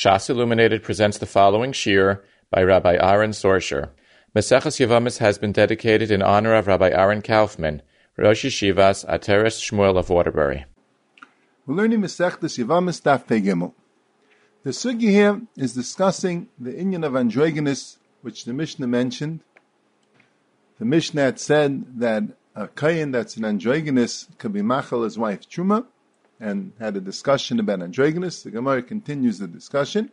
Shas Illuminated presents the following shir by Rabbi Aaron Sorsher. Maseches Yevamos has been dedicated in honor of Rabbi Aaron Kaufman, Rosh Yeshivas Ateres Shmuel of Waterbury. We're learning Maseches Yevamos Daf Pei Gimel. The sugya here is discussing the inyan of androgynous, which the Mishnah mentioned. The Mishnah had said that a kohen that's an androgynous could be machal his wife Truma, and had a discussion about androgynous. The Gemara continues the discussion.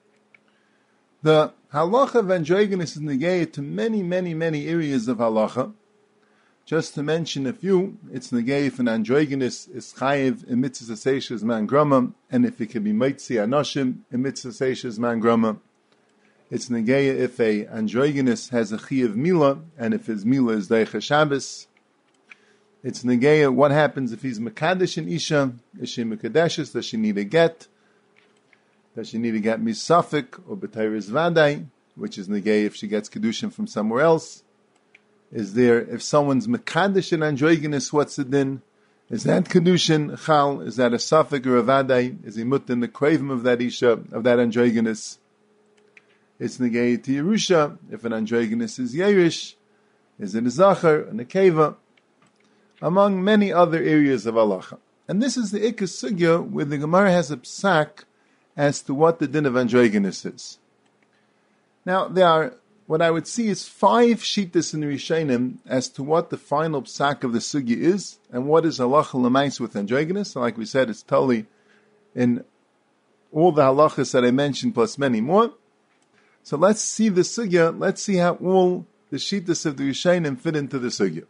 The halacha of androgynous is negated to many areas of halacha. Just to mention a few, it's negated if an androgynous is chayiv in mitzvah seishes man grama, and if it can be mitzi anoshim in mitzvah seishes man grama. It's negated if a androgynous has a chayiv mila, and if his mila is deicha Shabbos. It's negaya what happens if he's mekadesh in isha. Is she mekadeshes? Does she need a get? Does she need a get misafik or b'tayris vadai, which is negaya if she gets kedushin from somewhere else? Is there, if someone's mekadesh in androgynous, what's the din? Is that kedushin chal? Is that a safik or a vadai? Is he mut in the cravim of that isha, of that androgynous? It's negaya to Yerusha. If an androgynous is yerish, is it a zachar and a keva? Among many other areas of halacha. And this is the Ikkas Sugya where the Gemara has a psak as to what the din of androgynous is. Now, there are, what I would see is 5 shittas in the Rishonim as to what the final psak of the Sugya is, and what is halacha l'mais with androgynous. So like we said, it's totally in all the halachas that I mentioned, plus many more. So let's see the Sugya, let's see how all the shittas of the Rishonim fit into the Sugya.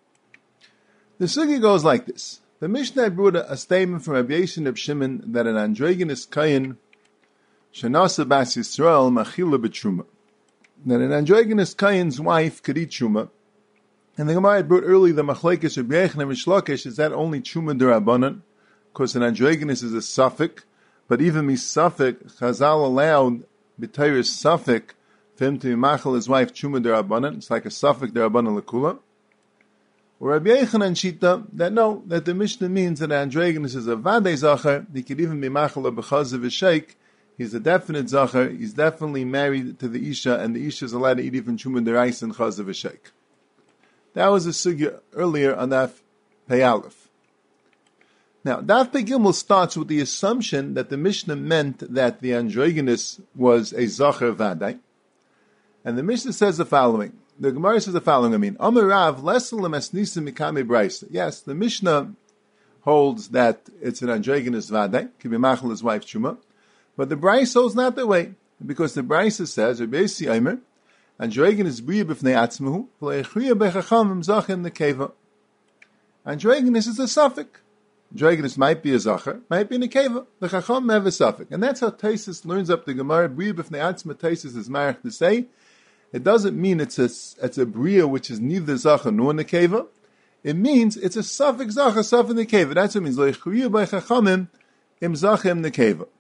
The sugya goes like this. The Mishnah brought a statement from Rabbi Yossi of Shimon that an androgynous kohen shenasa bas Yisrael machila b'truma. That an androgynous kohen's wife could eat truma. And the Gemara brought early the machlekes Rabbi Yechon and Rish Lakish, is that only truma d'Rabbanan? Because an androgynous is a suffix, but even misafik, Chazal allowed b'tayris suffix for him to be machal his wife truma d'Rabbanan. It's like a suffix d'Rabbanan l'kula. Or Rabbi Yochanan Shita, that no, that the Mishnah means that androgynous is a vadei zachar, he could even be machal b'chaz of a sheikh, he's a definite zachar, he's definitely married to the Isha, and the Isha is allowed to eat even Shuman derais and chaz of a sheikh. That was a sugya earlier on Daf Pei Aleph. Now, Daf Pei Gimel starts with the assumption that the Mishnah meant that the androgynous was a zachar vadei, and the Mishnah says the following. The Gemara says the following, Amarav lesel lemesnisim mikame brayse. Yes, the Mishnah holds that it's an androgynous vadai, can be machal his wife Truma, but the brayse holds not that way, because the brayse says, Rabbi Yossi Aimer, androgynous briya b'fnei atzmahu, v'leichriya bechachamim zachem nekeva. Androgynous is a suffix. Androgynous might be a zachar, might be a nekeva. The chacham have a suffix, and that's how Taisus learns up the Gemara. Briya b'fnei atzma, Taisus is marich to say. It doesn't mean it's a bria which is neither zachar nor nekeva. It means it's a suffix zachar, suffix nekeva. That's what it means. Leichriya by chachamim im zachem nekeva.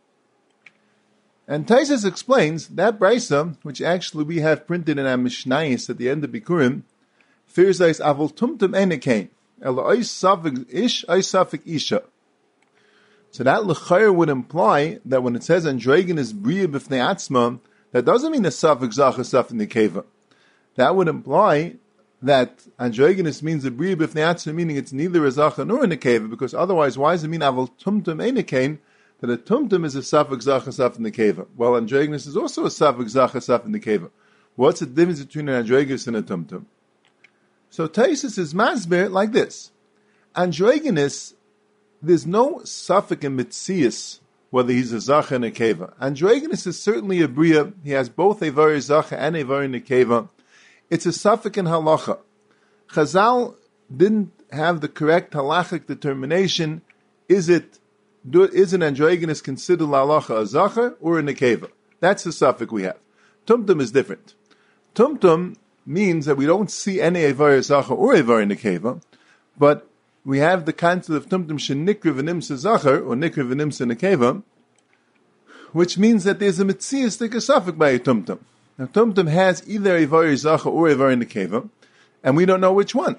And Taisus explains that brisa, which actually we have printed in our Mishnayos at the end of Bikurim, fears that avol tumtum enekain ela ois suffix ish ois suffix isha. So that l'chayr would imply that when it says androgynous bria b'fnei atzma, that doesn't mean a suffix zachar suffix nekeva. That would imply that androgynous means a bria b'fnei atzma, meaning it's neither a zachar nor a nekeva, because otherwise, why does it mean avol tumtum enekain that a tumtum is a suffix zachar suffix nekeva? Well, androgynous is also a suffix zachar suffix nekeva. What's the difference between an androgynous and a tumtum? So Taisus is masber like this: androgynous, there's no suffix in mitzias whether he's a zachar and a nekeva. Androgynous is certainly a bria. He has both a vari zachar and a vari nekeva. It's a suffix in halacha. Chazal didn't have the correct halachic determination. Is an androgynous considered halacha a zachar or a nekeva? That's the suffix we have. Tumtum is different. Tumtum means that we don't see any a vari zachar or a vari nekeva, but we have the concept of tumtum shenikra v'nimsa zachar, or nikra v'nimsa nekeva, which means that there's a mitziastic suffix by a tumtum. Now tumtum has either a vari zachar or a vari nekeva, and we don't know which one.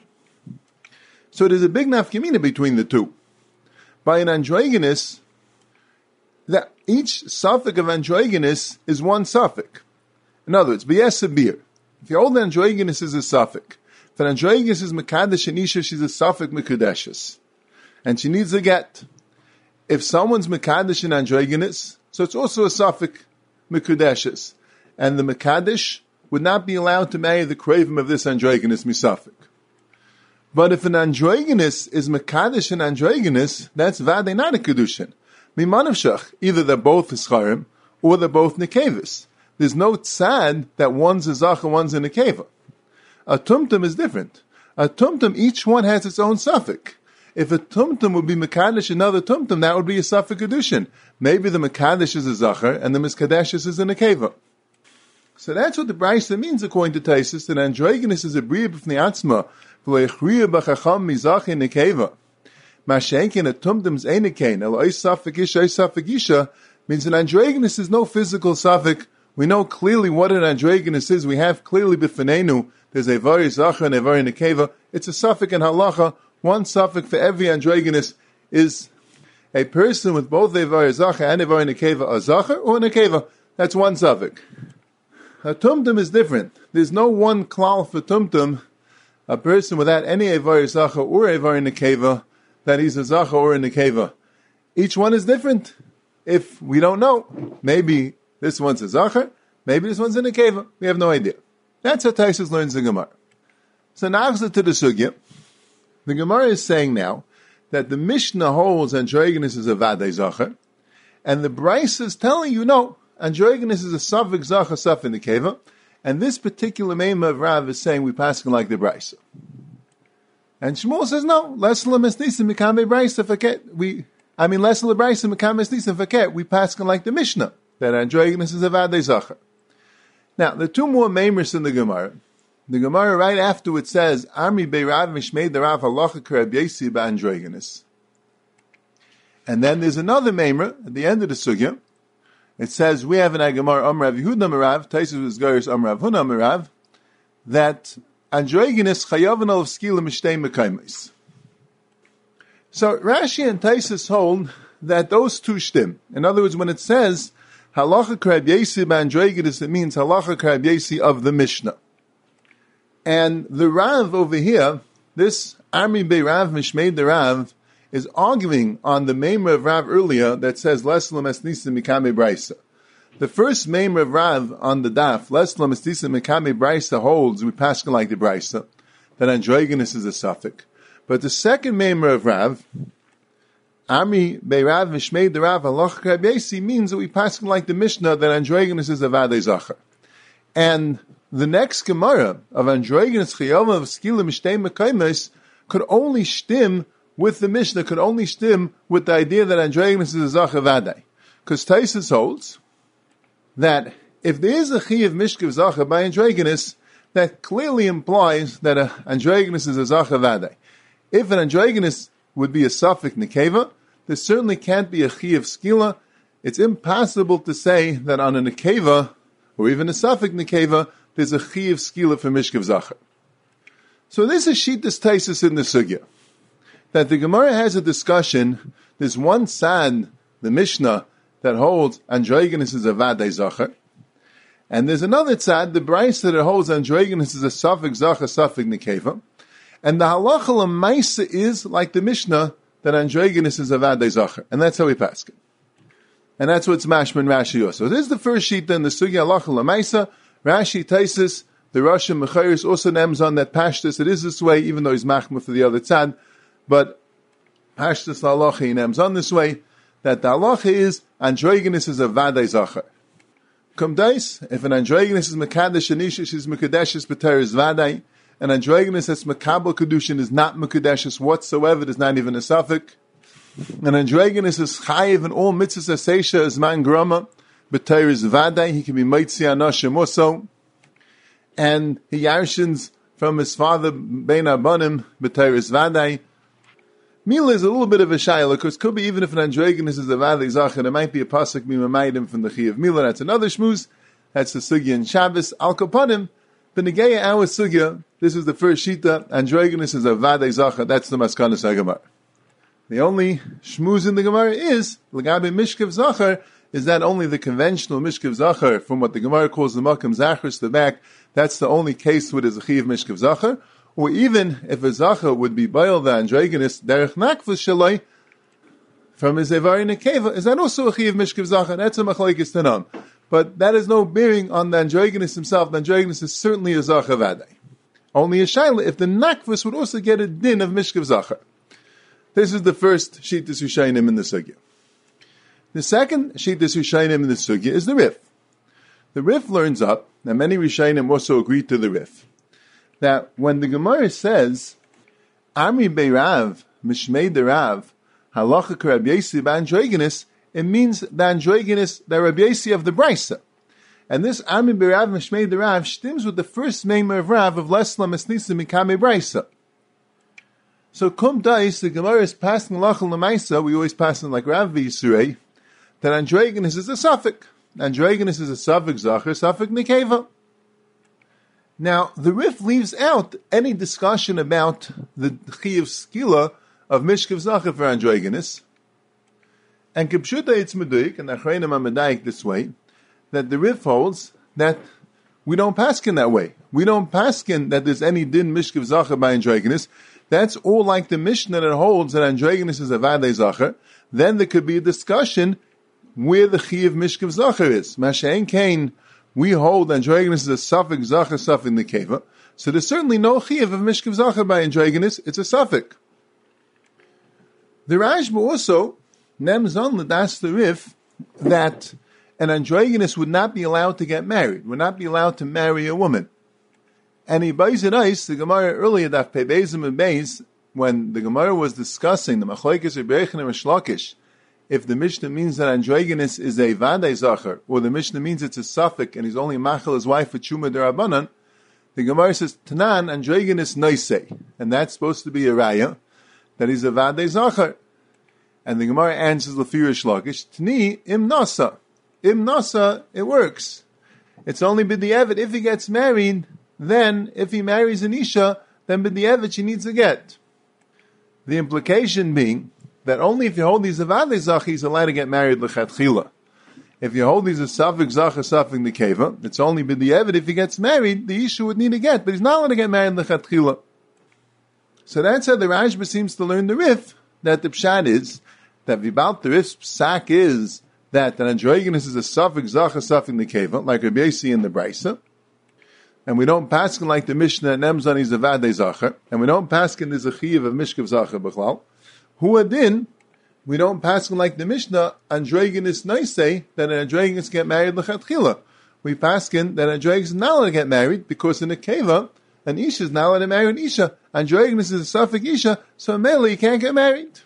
So there's a big nafkamina between the two. By an androgynous, that each suffix of androgynous is one suffix. In other words, b'yesabir. If you hold androgynous is a suffix, if an androgynous is mekadesh and isha, she's a suffix mekudeshes, and she needs a get. If someone's mekadesh and androgynous, so it's also a suffix mekudeshes, and the mekadesh would not be allowed to marry the craving of this androgynous misafik. But if an androgynous is mekadesh and androgynous, that's vade not a kedushin. Mimanavshach, either they're both ischarim or they're both nekevis. There's no tzad that one's a zach and one's a nekeva. A tumtum is different. A tumtum, each one has its own suffix. If a tumtum would be mekadesh another tumtum, that would be a suffix kedushin. Maybe the mekadesh is a zachar and the miskadesh is a nekeva. So that's what the Brisa means according to Taisus, that androgynous is a bria b'fnei atzma, v'leichriya b'chacham mizachi nekeva. Mashenkin a tumtum's einikein, el ois suffix isha, means an androgynous is no physical suffix. We know clearly what an androgynous is. We have clearly b'fnenu, there's a vari zachar and a vari nekeva. It's a suffix in halacha. One suffix for every androgynous is a person with both a vari zachar and a vari nekeva, a zachar or a nekeva. That's one suffix. A tumtum is different. There's no one klal for tumtum, a person without any avari zachar or avari nekeva, that he's a zachar or a nekeva. Each one is different. If we don't know, maybe this one's a zachar, maybe this one's a nekeva. We have no idea. That's how Taisus learns the Gemara. So now to the sugya. The Gemara is saying now that the Mishnah holds androgynous is a vadei zachar, and the Brisa is telling you no. Androgynous is a suffix zachar suffix nekeva, and this particular Meimah of Rav is saying we pass like the Brisa. And Shmuel says no. Less lemesnisim mikame Brisa faket. Less lebrisa mikame snisim faket. We pass like the Mishnah that androgynous is a vadei zachar. Now there are two more Meimahs in the Gemara. The Gemara right after it says Amri beirav mishmei derav halacha kerab yesi ba'androgynous. And then there's another Meimah at the end of the sugya. It says, we have an Agamar Amrav Yehuda Merav, Taisus was Garis Amrav Huna Merav, that androgynous chayavan of skila mishtei mekaymes. So Rashi and Taisus hold that those two shtim. In other words, when it says halacha krab yesi b'androgynous, it means halacha krab yesi of the Mishnah. And the Rav over here, this Amri beirav mishmei derav, is arguing on the Meimah of Rav earlier that says Leslam Esnisa Mikame Brisa. The first Meimah of Rav on the daf, Leslam Esnisa Mikame Brisa, holds we pass like the Brisa that androgynous is a suffix. But the second Meimah of Rav, Ami Beirav Mishmei Derav Halacha Krab Yesi, means that we pass like the Mishnah that androgynous is a vadei zachar. And the next Gemara of androgynous chiyama of skila mishtei mekaymes could only stim with the Mishnah, could only stim with the idea that androgynous is a zachar vadei. Because Taisus holds that if there is a chiyav mishkav zachar by androgynous, that clearly implies that androgynous is a zachar vadei. If an androgynous would be a suffix nekeva, there certainly can't be a chiyav skila. It's impossible to say that on a nekeva, or even a suffix nekeva, there's a chiyav skila for mishkav zachar. So this is Shittas Taisus in the sugya, that the Gemara has a discussion. There's one sad, the Mishnah, that holds androgynous is a vadei zachar, and there's another tzad, the Brisa, that holds androgynous is a suffix zachar, suffix nekeva, and the halacha l'maisa is like the Mishnah that androgynous is a vadei zachar, and that's how we pass it. And that's what's mashman Rashi also. This is the first sheet in the sugya halacha l'maisa. Rashi, Taisus, the Rosh Mecharis also names on that pashtus. It is this way, even though he's machmah for the other tzad. But Pashtus halacha he names on this way, that the halacha is androgynous is a vadei zachar. Kumdais, if an androgynous is mekadesh anisha, she's mekadeshes b'ter is vadei. An androgynous that's mekabel kedushin is not mekadeshes whatsoever. It is not even a suffix. An androgynous is chayiv in all mitzvahs aseisha is man grama b'ter is vadei. He can be meitzi anashim also, and he yarshins from his father bein abanim b'ter is vadei. Mila is a little bit of a shayla, because could be even if an androgynous is a vadei zachar, there might be a pasuk mimamaydim from the Chi of Mila. That's another shmuz. That's the sugya in Shabbos. Al kapanim, b'negeya our sugya. This is the first shita. Androgynous is a vadei zachar. That's the maskanas hagamar. The only shmuz in the Gemara is, L'gabe Mishkav Zachar, is that only the conventional Mishkav Zachar, from what the Gemara calls the Makam Zachris, the back, that's the only case where there's a Chiv Mishkav Zachar, or even if a Zachar would be Baal the Androginus, Derech Nakvus Shalai, from his Evari Nekeva, is that also a Chiv Mishkav Zachar? That's a Machlekes Tanam. But that has no bearing on the Androginus himself. The Androginus is certainly a Zachar Vadai. Only a Shaila, if the Nakvus would also get a din of Mishkav Zachar. This is the first Shittas Hushainim in the Sugya. The second Shittas Hushainim in the Sugya is the Rif. The Rif learns up, and many Hushainim also agree to the Rif, that when the Gemara says, Amri Beirav, Mishmei Derav, Halacha Rabbi Yesi B'Androginus, it means the Androginus, the Rabbi Yesi of the Brisa. And this Amri Beirav, Mishmei Derav, stems with the first name of Rav of Lesla Mesnisa Mikame Brisa. So Kum Dais, the Gemara is passing Lachal Lamaisa, we always pass in like Rav Yisrei, that Androginus is a suffix. Androginus is a suffix Zachar, suffix Nekeva. Now, the Rif leaves out any discussion about the Chiyuv Skila of Mishkav Zachar for Androginus. And Kipshuta it's Meduik, and Achreinim are Medaik this way, that the Rif holds that we don't paskin that way. We don't paskin that there's any din Mishkav Zachar by Androginus. That's all like the Mishnah that holds that Androginus is a Vadei Zachar. Then there could be a discussion where the Chiyuv Mishkav Zachar is. Mashain Kain, we hold Androginus is a suffix Zachar, suffix Nekeva. So there's certainly no Chiyuv of Mishkav Zachar by Androginus, it's a suffix. The Rashba also nems on Ladas the Rif that an Androginus would not be allowed to get married, would not be allowed to marry a woman. And he buys it ice, the Gemara earlier, that Pebezim and Beis, when the Gemara was discussing the Machlekes Rebbeichin and Rishlakish, if the Mishnah means that Androginus is a Vadei Zachar, or the Mishnah means it's a suffix and he's only machal his wife for Chuma Derabanan, the Gemara says, Tanan, Androginus Noisei, and that's supposed to be a Raya, that he's a Vadei Zachar. And the Gemara answers Lefir Rishlakish, Tni Im Nasa. Im Nasa, it works. It's only B'di'evet, if he gets married, then, if he marries an Isha, then b'di'evet she needs a get. The implication being that only if you hold these Avadei Zachar, he's allowed to get married l'chatchila. If you hold these a suffix Zachar, suffix Nekeva, it's only b'di'evet if he gets married, the Isha would need a get, but he's not allowed to get married l'chatchila. So that's how the Rashba seems to learn the Rif, that the Pshat is, that Vibalt the Rif's Psak is, that an Androginus is a suffix Zachar, suffix Nekeva, like Rabbi Yesi in the Brisa. And we don't paskin like the Mishnah Nemzan is a Vadei Zachar, and we don't paskin there's a Chiyuv of Mishkav Zachar B'chlal. Hu adin, we don't paskin like the Mishnah Androginus Noisei, that an Androginus get married l'chatchila. We paskin that an Androginus is not allowed to get married, because in a Keva, an Isha is not allowed to marry an Isha. Androginus is a suffix Isha, so mainly he can't get married.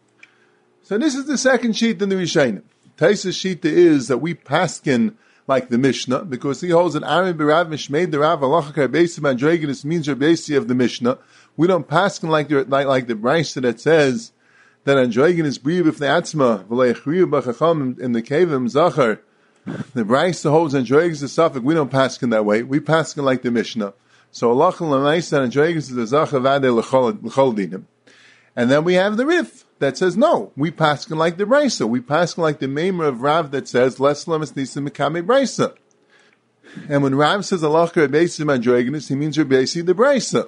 So this is the second sheet in the Rishayim. Taisa's sheet is that we paskin like the Mishnah, because he holds an Arim B'Rav Mishmei Derav Halacha K'Rabbeisi Androginus means Rabbeisi of the Mishnah. We don't paskin like the Brisa that says that Androginus brief if the Atzma v'leichriu b'chacham in the Kevim Zachar. The Brisa holds Androginus is a suffix. We don't paskin that way. We paskin like the Mishnah. So Halacha L'Maisa Androginus is a Zachar Vadei l'chol dinim. And then we have the Rif that says, no, we paskin like the Brisa. We paskin like the Meimer of Rav that says, Les Lamas Nisa Mikame Brisa. And when Rav says, Allah K'Rabbeisi Androginus, he means Rabbeisi the Brisa.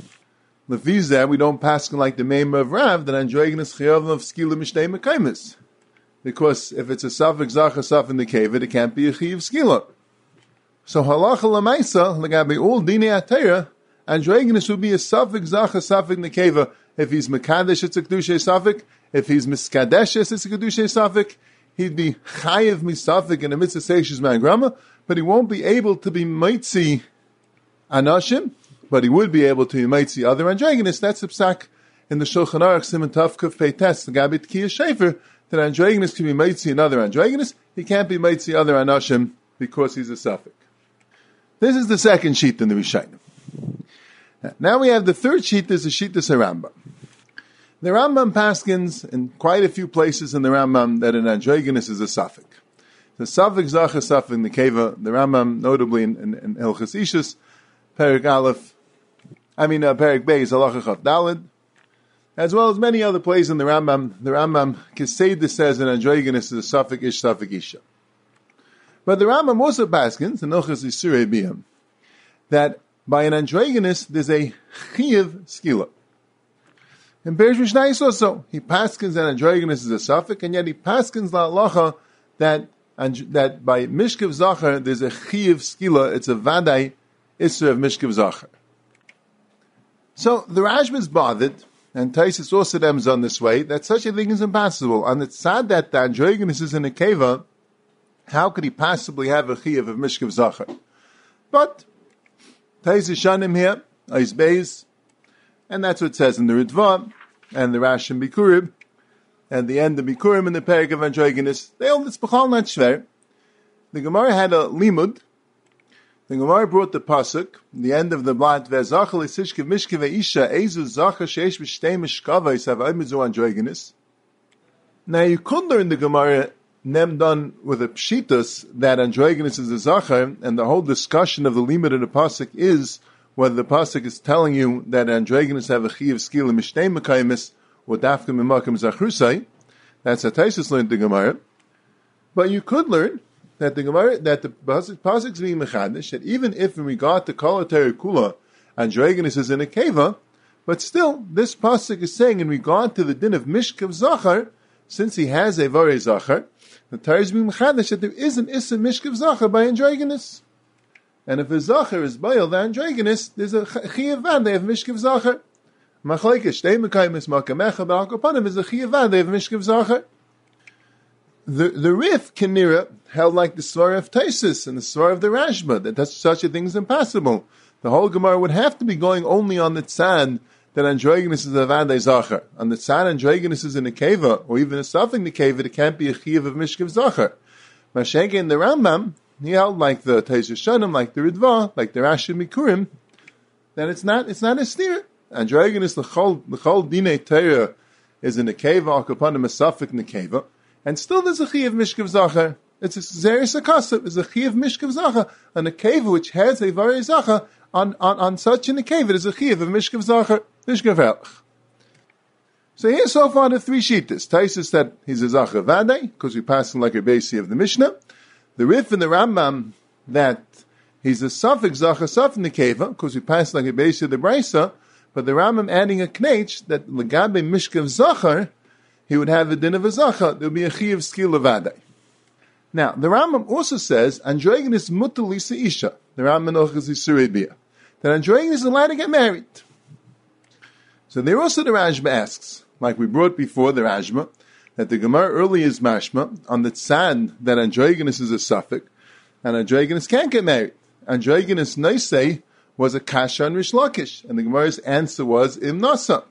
Lefizah, we don't paskin like the Meimer of Rav, that Androginus Chayav of Skila Mishnei Mekaimis. Because if it's a suffix Zachar, suffix in the Kevet, it can't be a Chayav Skila. So Halacha L'Maisa, L'gabe all Dinei Atera, Androginus would be a suffix Zachar, suffix in the Kevet. If he's Mekadesh, it's a Kedushay Safik. If he's Miskadesh, it's a Kedushay Safik. He'd be Chayev Misafik in the mitzvah Seish's Mangrama, but he won't be able to be Maitzi Anashim, but he would be able to be Maitzi other Androginus. That's the Psak in the Shulchan Aruch, Simon Tav Kuf Pei Tes, the Gabi Tkiya Shefer, that Androginus can be Maitzi another Androginus. He can't be Maitzi other Anashim because he's a Safik. This is the second sheet in the Rishayim. Now we have the third sheet, there's a sheet, there's a Rambam. The Rambam paskins in quite a few places in the Rambam that an Androginus is a suffix. The suffix Zachar, suffix in the Keva, the Rambam notably in Hilchos Ishus, Perik Beis, Halacha Chaf Daled, as well as many other places in the Rambam. The Rambam Keseda says an androgynous is a suffix ish, suffix isha. But the Rambam also paskins, the Nochas Isurei Biyam, that by an androgynous there's a chiyav skila. In Perish Mishnayos also, he paskins that androgynous is a suffix, and yet he paskins la halacha that by mishkav zachar there's a chiyav skila. It's a vadai isra of mishkav zachar. So the Rashba is bothered, and Taisus also stems on this way, that such a thing is impossible. On the tzad that the androgynous is in a keva, how could he possibly have a chiyav of mishkav zachar? But Taisus shanim here, Eis Beis, and that's what it says in the Ritva, and the Rash and Bikurim, and the end of Bikurim in the Perek of androgynous. They all, it's b'chal not shver. The Gemara had a limud. The Gemara brought the pasuk, the end of the blad, Ve'zachal isishkev mishkev ve'isha, ezu zacha sheish v'shtei mishkava, yisav oimizu androgynous. Now you could learn the Gemara nem done with a pshitus that androgynous is a zachar, and the whole discussion of the limud of the pasuk is whether the pasuk is telling you that androgynous have a chiyav skila mishnei mekaymis or dafka mimakim zachrusai. That's a Taisus learned the Gemara. But you could learn that the Gemara, that the pasuk is being mechadish, that even if in regard to kol kula, androgynous is in a keva, but still this pasuk is saying in regard to the din of mishkav zachar, since he has a vare zachar, the Torah is being mechadish that there is an issa mishkav zachar by androgynous. And if a zachar is bayil, the androgynous, there's a chiyav vadei of mishkav zachar. Machlekes shtei mekaymis makamecha b'alkopanim is a chiyav vadei of mishkav zachar. The Rif Kinira held like the Svar of Taisus and the Svar of the Rashba, that such a thing is impossible. The whole Gemara would have to be going only on the tzad that androgynous is a vadei zachar. On the tzad androgynous is in a keva, or even a suffix nekeva, it can't be a chiyav of mishkav zachar. Mashenke in the Rambam, he held like the Taisus Shanim, like the Ridva, like the Rashi Mikurim, that it's not a steer. Androgynous, the chol dinei Torah is in a keva, akapanim a suffix nekeva, and still there's a chiyav mishkav zachar. It's a zeris akasif, it's a chiyav mishkav zachar, on a keva which has a vari zachar, on such in a keva, there's a chiyav of mishkav zachar, mishkav elch. So here so far the three shittas. Taisus said he's a zachar vadei, because we pass him like a basi of the Mishnah. The Rif and the Rambam that he's a suffix zachar suffix nekeva, because we pass like a basi of the Brisa, but the Rambam adding a knech that legabe mishkav zachar, he would have a din of a zachar, there would be a chiyav skila vadei. Now, the Rambam also says, androgynous mutalisa isha, the Rambam Nochas Isurei Biyam, that androgynous is allowed to get married. So there also the Rashba asks, like we brought before the Rashba, that the Gemara early is mashma on the tzad that androgynous is a suffix, and androgynous can't get married. Androgynous noisei was a kasha on Rish Lakish, and the Gemara's answer was im nasa.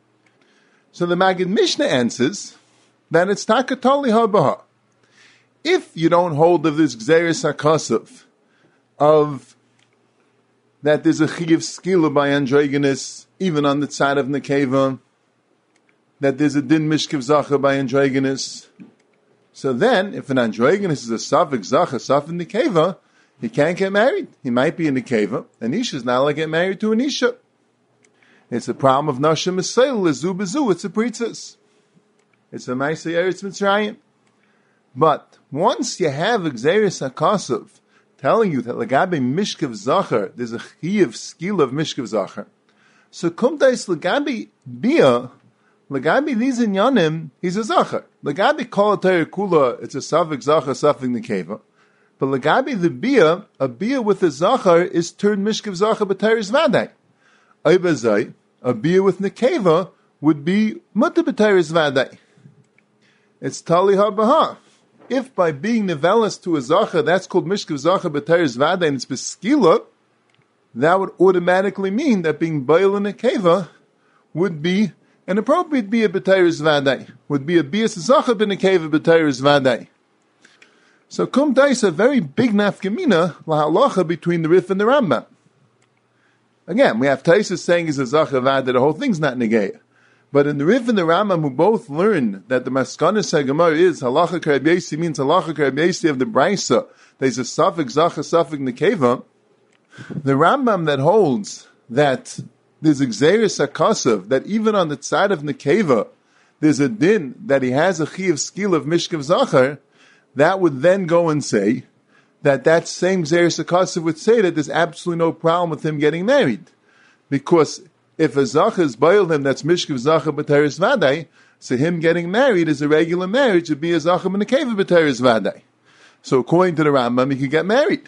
So the Maggid Mishnah answers that it's takatoli habaha. If you don't hold of this gzeres hakasuf, of that there's a chiyav skila by androgynous, even on the side of nekeva, that there's a din mishkav zachar by androgynous. So then, if an androgynous is a suffix zachar, suffix nekeva, he can't get married. He might be in nekeva. An isha is not allowed to get married to an isha. It's a problem of nashim esayil lezu bezu. It's a pritzas. It's a ma'aseh eretz Mitzrayim. But once you have gzeres hakasuf telling you that legabe mishkav zachar, there's a chiyav skill of mishkav zachar. So kumtais legabe bia, legabe these inyanim, he's a zachar. Legabe kol atayr kula, it's a suffix zachar, suffix nekeva. But legabe the bia, a bia with a zachar is turned mishkav zachar b'tayris vadai. Oibazai, a bia with nekeva would be mutter b'tayris vadai. It's tali habaha. If by being nevelas to a zachar, that's called mishkav zachar b'tayris vadai, and it's beskila, that would automatically mean that being bail in a keva would be an appropriate bia b'tayris vadai, would be a bia zachar bin a keva b'tayris vadai. So kum dais a very big nafkamina lahalacha between the Rif and the Rambam. Again, we have Taisus saying he's a zachar vadai, the whole thing's not negeya. But in the Rif and the Rambam, who both learn that the Maskanas HaGemara is halacha k'Rabbi means halacha k'Rabbi of the Brisa, there's a suffix zachar, suffix nekeva. The Rambam that holds that there's Xeris HaKasav, that even on the side of Nekeva, there's a din that he has a Chiv skill of Mishkav Zachar, that would then go and say that same Xeris HaKasav would say that there's absolutely no problem with him getting married. Because if a Zachar is boiled him, that's Mishkav Zachar B'teres Vadai, so him getting married is a regular marriage, it'd be a Zachar B'nekeva B'teres Vadai. So according to the Rambam, he could get married.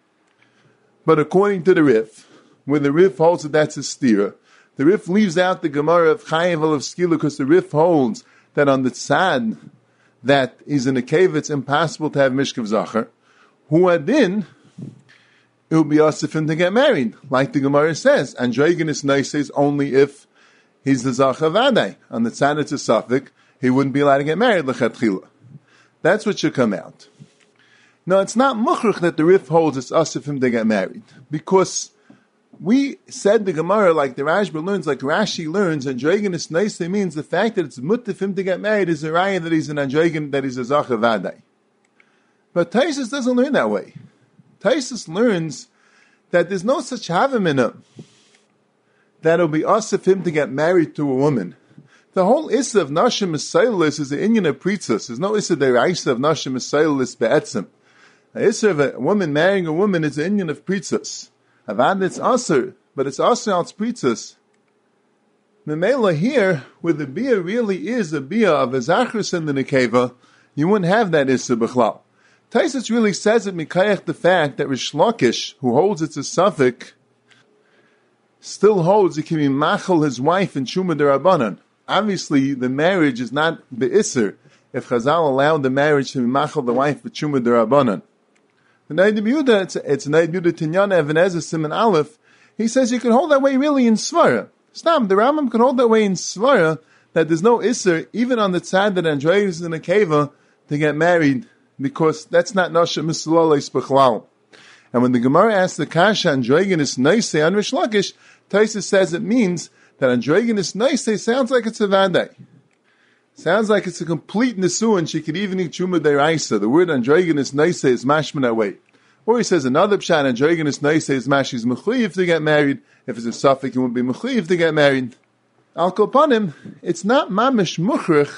But according to the Rif, when the Rif holds that that's a stira, the Rif leaves out the Gemara of Chayev of Skila because the Rif holds that on the tzad that is in a cave, it's impossible to have Mishkav Zachar. Who adin, it will be us him to get married. Like the Gemara says, Androgenous Nice is only if he's the Zachar Vadai. On the tzad it's a suffix, he wouldn't be allowed to get married, l'chatchila. That's what should come out. Now, it's not mukhrich that the Rif holds it's us of him to get married. Because we said the Gemara, like the Rashba learns, like Rashi learns, Androgenous Nice means the fact that it's mut of him to get married is a raya that he's an androgen, that he's a Zachar Vadai. But Taisus doesn't learn that way. Taisus learns that there's no such havim in him that it'll be us of him to get married to a woman. The whole issa of Nashim Esailis is the inyan of Pritzas. There's no issa deraisa of Nashim Esailis be'etzim. The issa of a woman marrying a woman is the inyan of Pritzas. Avad it's aser, but it's aser al Pritzas. Memela here, where the bia really is a bia of a Zachrus and the Nekeva, you wouldn't have that issa b'chlal. Taisus really says it mikayach the fact that Rish Lakish, who holds it's a suffix, still holds he can be machal his wife in Shuma Derabanan. Obviously, the marriage is not be'isr if Chazal allowed the marriage to be machal the wife with Shuma Derabanan. The Naid Yehuda, it's Naid Yehuda Tinyana Even Ezer Siman Aleph, he says you can hold that way really in Svara. Stam, the Rambam can hold that way in Svara, that there's no isr, even on the tzad that Andreas is in a keva, to get married, because that's not Nasha Misalales B'chlal. And when the Gemara asks the Kasha, Androgenous Nice on Rish Lakish, Taisus says it means that Androgenous Nice sounds like it's a Vadai. Sounds like it's a complete Nisu, and she could even eat Chuma Deraisa. The word Androgenous Nice is mashman that way. Or he says another pshat, Androgenous Nice is mashi's mechuyev to get married. If it's a suffix, it won't be mechuyev to get married. Al Kopanim, it's not mamish mukhrich.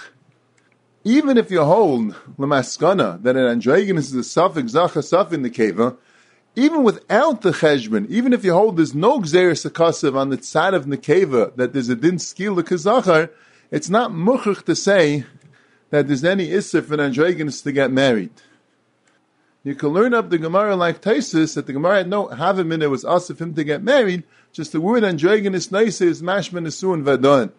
Even if you hold lemaskana that an androgenous is a suffix zacha suffix in the keva, even without the cheshbon, even if you hold there's no gzeres akasav on the side of nekeva that there's a din skila kazachar, it's not mukhrich to say that there's any issur for an androgenous to get married. You can learn up the Gemara like Taisus that the Gemara had no havim in it was us of him to get married. Just the word androgenous nice is mashman nesu and vadon.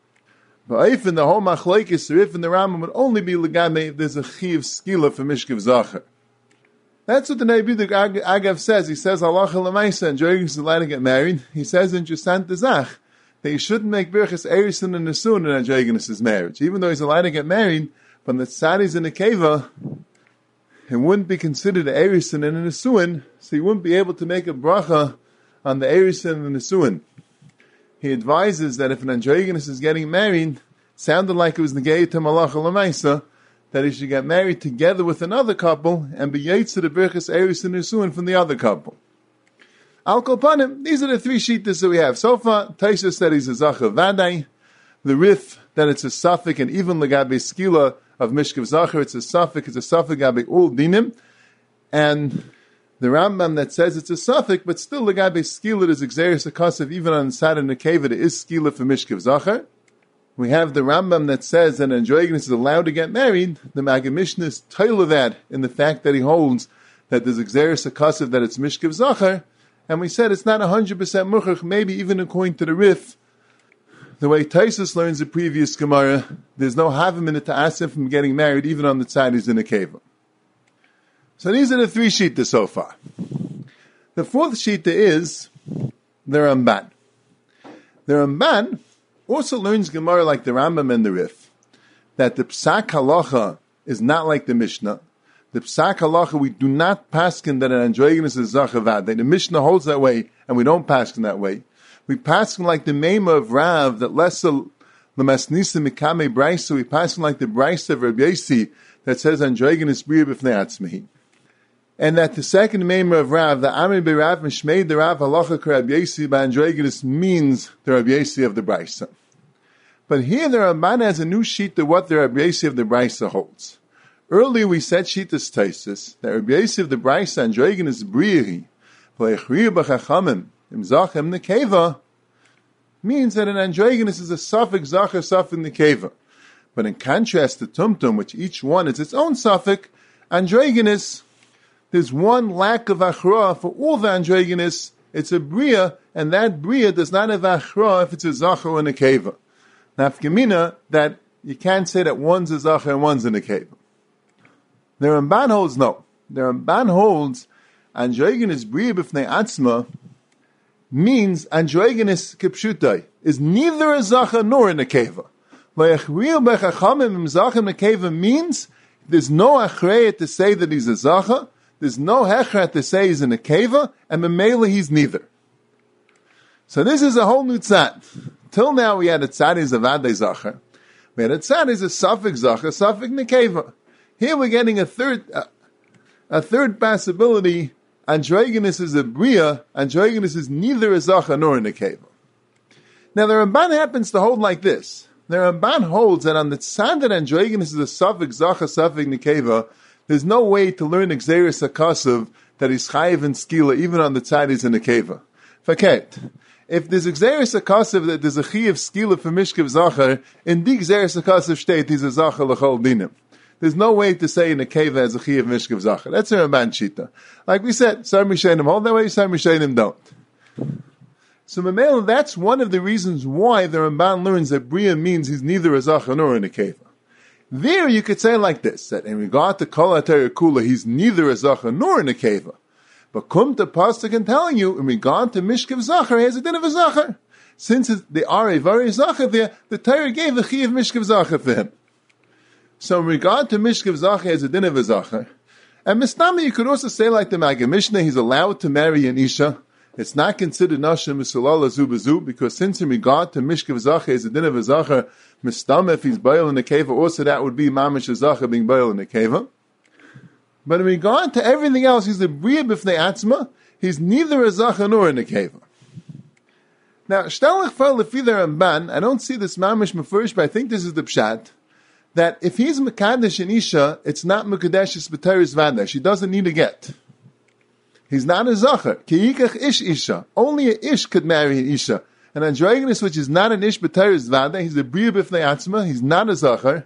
But if in the whole machlekes, or if in the Rambam would only be legame if there's a chiv skila for mishkav zachar. That's what the Nebuchadnezzar Agav says. He says halacha lemaisa androgenous is allowed to get married. He says in Jusant Zach that you shouldn't make birchas erison and nesun in androgenous' marriage, even though he's allowed to get married. But the tzadis in the keva, it wouldn't be considered an erison and a nesuin, so he wouldn't be able to make a bracha on the erison and the nesuin. He advises that if an androgenous is getting married, sounded like it was negayah to malacha lemaisa, that he should get married together with another couple and be yetzer the birchas eris and nesuin from the other couple. Al Kopanim, these are the three shittas that we have. So far, Taisha said he's a Zachar Vadai. The Rif, that it's a suffix, and even legabe skila of Mishkav Zachar, it's a suffix gabe ul dinim. And the Rambam that says it's a suffix, but still legabe skila is exeris akasav, even on the side of Nekeva, there is skila for Mishkav Zachar. We have the Rambam that says that an androgynous is allowed to get married. The Maggid Mishnah is title of that in the fact that he holds that there's exeris akasav, that it's Mishkav Zachar. And we said it's not 100% muchach, maybe even according to the Rif. The way Taisus learns the previous Gemara, there's no havim in it to ask him from getting married, even on the side he's in a keva. So these are the three shittas so far. The fourth shitta is the Ramban. The Ramban also learns Gemara like the Rambam and the Rif, that the Psak Halacha is not like the Mishnah. The Psak Halacha, we do not paskin that an androgynous is Zachar Vadai. The Mishnah holds that way, and we don't paskin that way. We paskin like the Meimah of Rav, that Lesa L'masnisa Mikame Braisa, we paskin like the Braisa of Rabbi Yossi, that says androgynous b'rib b'fnei atzmehi. and that the second member of Rav, the Amri B'Rav Mishmei the Rav Halacha K'Rab Yesi B'Androginus, means the Rab Yesi of the Brisa. But here the Ramban has a new sheet to what the Rab Yesi of the Brisa holds. Earlier we said Shitas Taisis, that Rab Yesi of the Brisa Androginus Brihi, V'Echriya B'Chachamim, Im Zachem Nekeva, means that an androgynous is a suffix zachar suffix nekeva. But in contrast to tumtum, which each one is its own suffix, androgynous, there's one lack of achra for all the androgynous. It's a bria, and that bria does not have achra if it's a zachar or a nekeva. Nafkamina, that you can't say that one's a zachar and one's a nekeva. The Ramban holds no. The Ramban holds androgynous bria b'fnei atzma means androgynous kipshutai is neither a zachar nor a nekeva. V'yachriu b'chachamim im zachem nekeva means there's no achreya to say that he's a zachar, there's no hechra to say he's a nekeva, and memela he's neither. So this is a whole new tzad. Till now we had a tzad is a vadei zachar. We had a tzad is a suffix zachar, suffix nekeva. Here we're getting a third possibility. Androgynous is a bria, androgynous is neither a zachar nor a nekeva. Now the Ramban happens to hold like this. The Ramban holds that on the tzad that androgynous is a suffix zachar, suffix nekeva, there's no way to learn Xeris HaKasav that is chayiv and skila, even on the tzad is a nekeva. Faket. If there's Xeris HaKasav that there's a chayiv skila for mishkav zachar, in the Xeris HaKasav state he's a zachar l'chol dinim. There's no way to say in a cave as a chiyav mishkav zachar. That's a Ramban shita. Like we said, Sar Mishenim hold that way, Sar Mishenim don't. So Mamela, that's one of the reasons why the Ramban learns that bria means he's neither a zachar nor a nekeva. There you could say like this, that in regard to kol atayr kula, he's neither a zachar nor a nekeva. But kum to pasuk can tell you, in regard to mishkav zachar, he has a din of a zachar. Since they are a very zachar there, the Torah gave the chiyav mishkav zachar for him. So in regard to mishkav zachar, he has a din of a zachar. And Mistama, you could also say like the Maggid Mishnah, he's allowed to marry an isha. It's not considered nasha misalala zubazu, because since in regard to mishkav zachar is a din of a zachar, Mistama, if he's bayil in the keva, also that would be mamish a zachar being bayil in the keva. But in regard to everything else, he's a bria b'fnei atzma, he's neither a zachar nor a nekeva. Now, shtelach for lefi the Ramban, I don't see this mamish mefurish, but I think this is the pshat, that if he's mekadesh an isha, it's not mekadeshis b'teres vada. She doesn't need a get. He's not a zachar. Ki yikach ish isha. Only a ish could marry an isha. An androgynous, which is not an ish b'teres vada, he's a bria b'fnei atzma, he's not a zachar.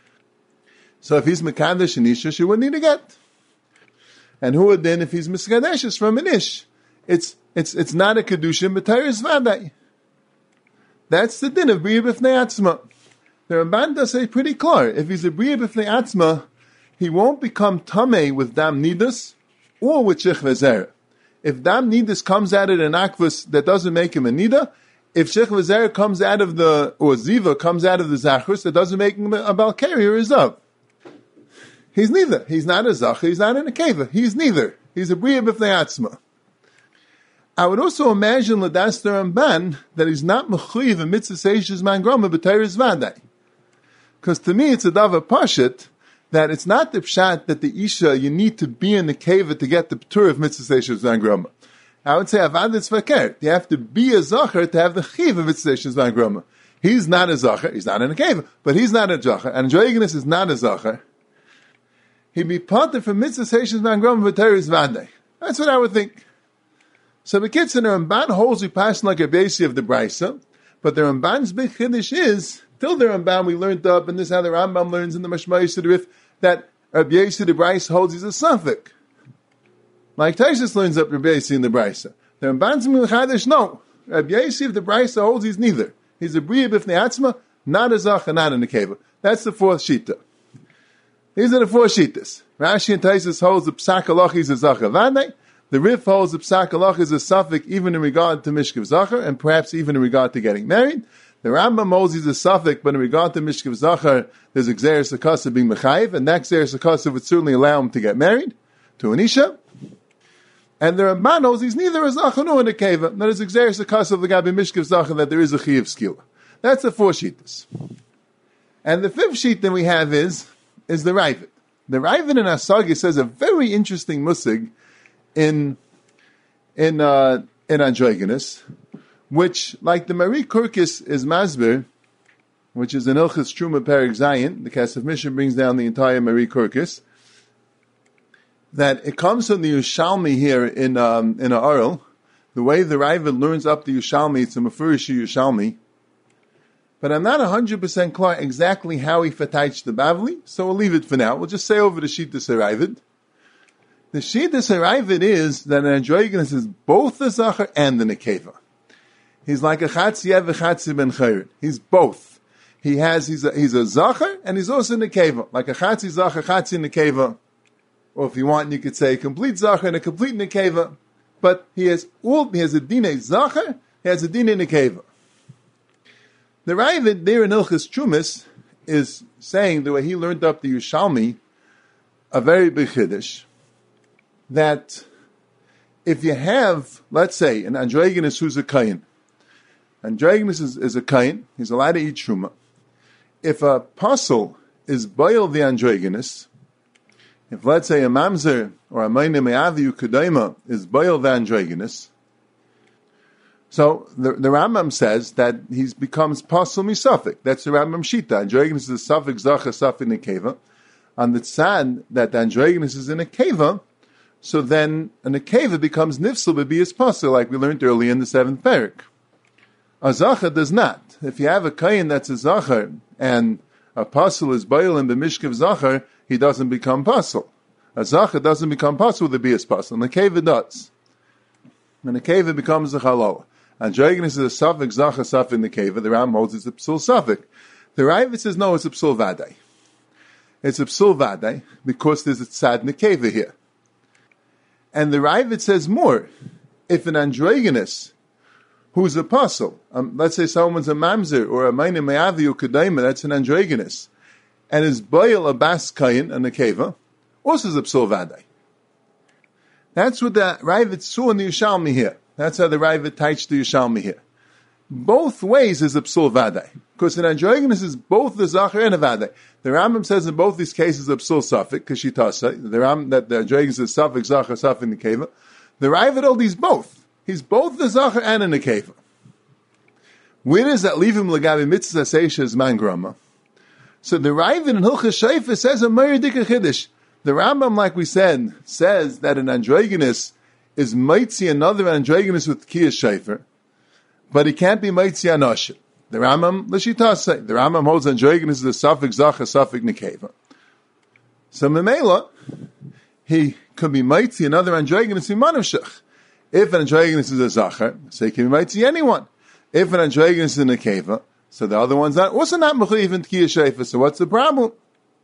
So if he's mekadesh an isha, she wouldn't need a get. And who would then, if he's mekadesh from an ish? It's not a kedushin b'teres vada. That's the din of bria b'fnei atzma. The Ramban does say pretty clear, if he's a bria b'fnei atzma, he won't become tamei with dam nidus or with shich v'zera. If dam nidus comes out of an akvus that doesn't make him a nida, if shich v'zera comes out of the, or ziva comes out of the zachrus that doesn't make him a balkari or a zav. He's neither. He's not a zachar, he's not in a keva. He's neither. He's a bria b'fnei atzma. I would also imagine l'das the Ramban that he's not mechuyev in mitzvah seishes man groma b'teres vadai. Because to me, it's a davar pashit that it's not the pshat that the isha, you need to be in the keva to get the p'tur of mitzvah seishes van groma. I would say avadetz vakert. You have to be a zachar to have the chiv of mitzvah seishes van groma. He's not a zachar. He's not in a keva, but he's not a zachar. And androgynous is not a zachar. He'd be parted from mitzvah seishes van groma b'teres vadai. That's what I would think. So the kids in the Ramban holds we pass like a basi of the Brisa, but the Ramban's big chiddush is, till the Ramban we learned up, and this is how the Rambam learns in the Mashmayis Rif, that Rabbi Yossi the Brisa holds he's a suffix. Like Taisus learns up Rabbi Yossi in the Brisa. The Ramban's chiddush, no. Rabbi Yossi of the Brisa holds he's neither. He's a bria b'fnei atzma, not a zachar, not a nekeva. That's the fourth shita. These are the four shitas. Rashi and Taisus holds the psak halacha is a zachar v'adai. The Rif holds the psak halacha is a suffix even in regard to mishkav zachar, and perhaps even in regard to getting married. The Rambam holds he's a suffix, but in regard to mishkav zachar, there's a Xeris HaKasav being mechayiv, and that Xeris HaKasav would certainly allow him to get married to an isha. And the Ramban holds he's neither a zachar nor a nekeva. That is a Xeris HaKasav the gabi mishkav zachar that there is a chiyav skila. That's the four shitas. And the fifth sheet that we have is the Ravid. The Ravid in Asagi says a very interesting musig in androgynous, which, like the Marie Kurkis is Masber, which is an Ilchis Truma Perik Zayin, the Kesef Mishnah brings down the entire Marie Kurkis, that it comes from the Yerushalmi here in Arel. The way the Ravid learns up the Yerushalmi, it's a Mefurish Yerushalmi. But I'm not 100% clear exactly how he fataych the Bavli, so we'll leave it for now. We'll just say over the Shittas Ravid. The Shittas Ravid is that an androgynous is both the Zachar and the Nekeva. He's like a Chatzi Ev Chatzi Ben Chayr. He's both. He's a Zachar and he's also a Nekeva. Like a Chatzi Zachar, Chatzi Nekeva. Or if you want, you could say a complete Zachar and a complete Nekeva. But he has a Dine Zachar, he has a Dine Nekeva. The Ravid there in Ilchis Trumis is saying, the way he learned up the Yerushalmi, a very big Chiddush, that if you have, let's say, an androgynous who's a Kayin, androgynous is a Kayin, he's allowed to eat Truma. If a Pasul is Baal the androgynous, if let's say a Mamzer or a Mayne Me'aviu Kedaima is Baal the androgynous, so the Rambam says that he becomes Pasul Misafik. That's the Rambam Shita. Androgynous is a Safik Zacha Safik Nekeva. On the tzad that the androgynous is in a Keva, so then a Nekeva becomes Nifsal B'Bias Pasul, like we learned earlier in the 7th Parak. A Zacha does not. If you have a Kayin that's a Zachar, and a Pasul is Baal in the Mishkav Zachar, he doesn't become Pasul. A Zachar doesn't become Pasul with the Bias Pasul. And the Nekeva does. And the Nekeva becomes a Halal. Androgynous is a Safik Zachar Safik in the Nekeva. The Ram holds it's a Psul Safik. The Ravid says no, it's a Psul Vadai. It's a Psul Vadai because there's a Tzad Nekeva here. And the Ravid says more. If an androgynous who's a Pasul, let's say someone's a Mamzer or a Mayne Me'aviu Kedaima, that's an androgynous, and is Baal a Bas Kayin, a Nekeva, also is a Psul Vadai. That's what the Ravid saw in the Yerushalmi here. That's how the Ravid teaches the Yerushalmi here. Both ways is a Psul Vadai. Because an androgynous is both the Zachar and a Vadai. The Rambam says in both these cases a Psul Safik, Kashitasa, that the androgynous is Safik, Zachar, Safik, Nekeva. The Ravid holds he's both. He's both the Zachar and a Nekeva. Where does that leave him Lagabi Mitzvah Seisha's Mangrama? So the Ravid in Hilchas Shaifa says a Meridika Chiddush. The Rambam, like we said, says that an androgynous is Maitzi another androgynous with Kiyas Shaifer, but he can't be Maitzi Anoshim. The Rambam, Lashitase, the Rambam holds androgynous is a Safik Zachar, Safik Nekeva. So Memela, he could be Maitzi another androgynous in Manavshach. If an androgynous is a Zachar, so he can be Maitzi anyone. If an androgynous is a Nekeva, so the other ones are also not Mechuyev in Kiyas Shaifer, so what's the problem?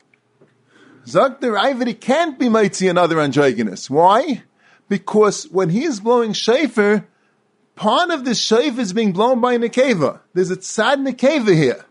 Zak the Ravid, he can't be Maitzi another androgynous. Why? Because when he is blowing shofar, part of the shofar is being blown by a nekeva. There's a tzad nekeva here.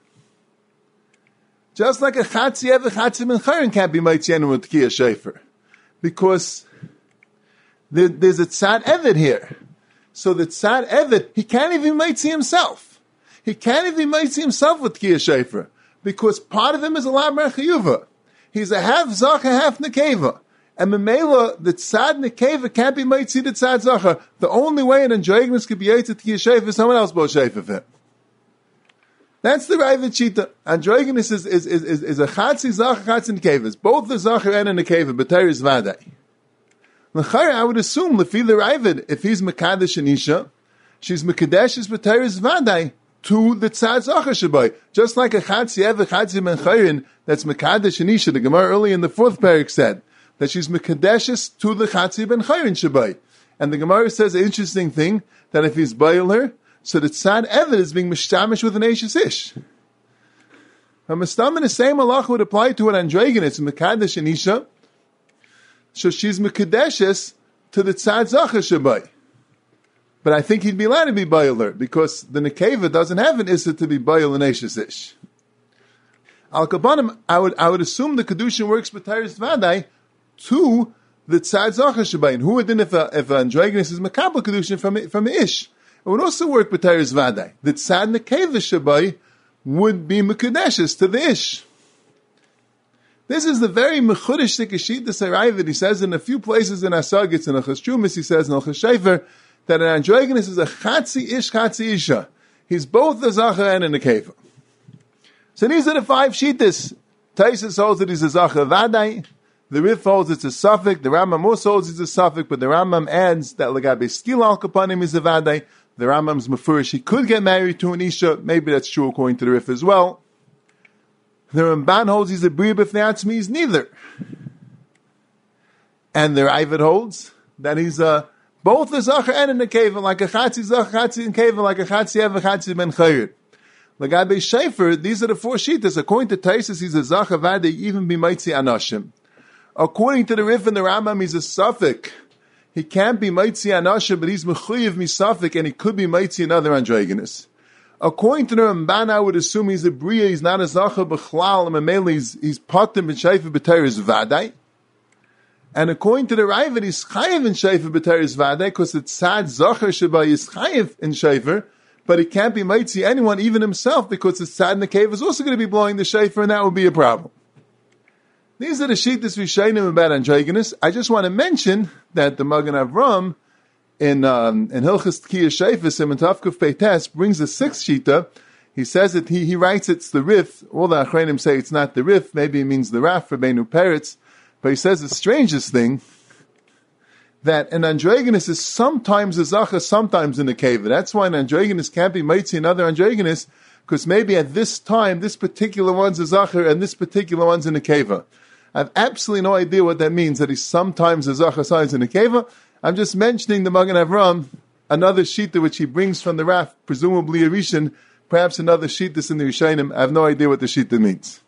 Just like a chatzi ever chatzi ben chayrin can't be Maitzi anyone with Kiyas Shofar. Because there's a tzad eved here. So the tzad eved, he can't even Maitzi himself. He can't even Maitzi himself with Kiyas Shofar. Because part of him is a lamer chiyuva. He's a half zachar, half nekeva. And Memela, the tzad nekeva can't be Maitzi the tzad zachar. The only way an androgynous could be Yaitz to Kiyas Shofar is someone else blows shofar for him. That's the Ravid Shita. Androgynous is a chatzi zachar, chatzi nekeva. It's both the zachar and a nekeva, but there is vadai. L'chayr, I would assume, lefi the Ravid, if he's mekadesh and isha, she's mekadesh but there is vadai to the tzad zachar shabai. Just like a chatzi ever chatzi ben chayrin, that's mekadesh and isha. The Gemara early in the 4th parak said that she's mekadeshes to the chatzi ben chayrin shabai. And the Gemara says an interesting thing, that if he's bail her, so the tzad eved is being mishtamish with an eishes ish. A mistam in the same halacha would apply to an androgynous, mekadesh and isha, so she's mekadeshes to the tzad zachar shabai. But I think he'd be allowed to be bail her, because the nekeva doesn't have an issa to be bail an eishes ish. Al kabanim, I would assume the kedushin works b'tayris vadai to the tzad zachar shabai. And who would then if an androgynous is makabel kedushin from a ish? It would also work b'tayris vadai. The tzad nekeva shabai would be mekadeshes to the ish. This is the very mechudish Shittas Haravid. He says in a few places in Asagitz, in Ilchos Trumas, he says in Ilchos Shefer, that an androgynous is a chatzi ish, chatzi isha. He's both a zacha and a nekeva. So these are the 5 Shittas. Taisus holds that he's a zacha vadai. The Rif holds it's a suffix. The Rambam also holds it's a suffix, but the Rambam adds that Lagabe Skil al Kapanim is a vadai. The Rambam's mafurish, he could get married to an isha. Maybe that's true according to the Rif as well. The Ramban holds he's a bria b'fnei he's neither. And the Ravid holds that he's both a zacher and a nekeva, like a chatzi zacher, chatzi and keva, like a chatzi ev, chatzi ben chayir. Lagabe Shefer, these are the 4 Shittas. According to Taisus, he's a zacher vade, even be mitzi anashim. According to the Rif and the Rambam, he's a suffix. He can't be mitzi anashim, but he's mechuyev misafik, and he could be mitzi another androgynous. According to the Ramban, I would assume he's a bria, he's not a zacher b'chlal, and memele he's potem and shayfer b'teres vadai. And according to the Ravid, he's chayiv in shayfer b'teres vadai, because it's sad zacher sheba is chayiv in shayfer, but he can't be mitzi anyone, even himself, because it's sad nekeva is also going to be blowing the shayfer, and that would be a problem. These are the Shittas Rishayim about androgynous. I just want to mention that the Magen Avram in Hilchos Tkiyah Shayfis in Tavkuf Peites brings a 6th Shita. He says that he writes it's the Rif. All the Achreinim say it's not the Rif. Maybe it means the Raf for Beinu Peretz. But he says the strangest thing, that an androgynous is sometimes a zacha, sometimes in a keva. That's why an androgynous can't be mitzi another androgynous, because maybe at this time, this particular one's a zacher and this particular one's in a keva. I have absolutely no idea what that means, that he's sometimes a zacher, sometimes in a keva. I'm just mentioning the Magen Avram, another shita which he brings from the Raf, presumably a Rishon, perhaps another shita in the Rishayim. I have no idea what the shita means.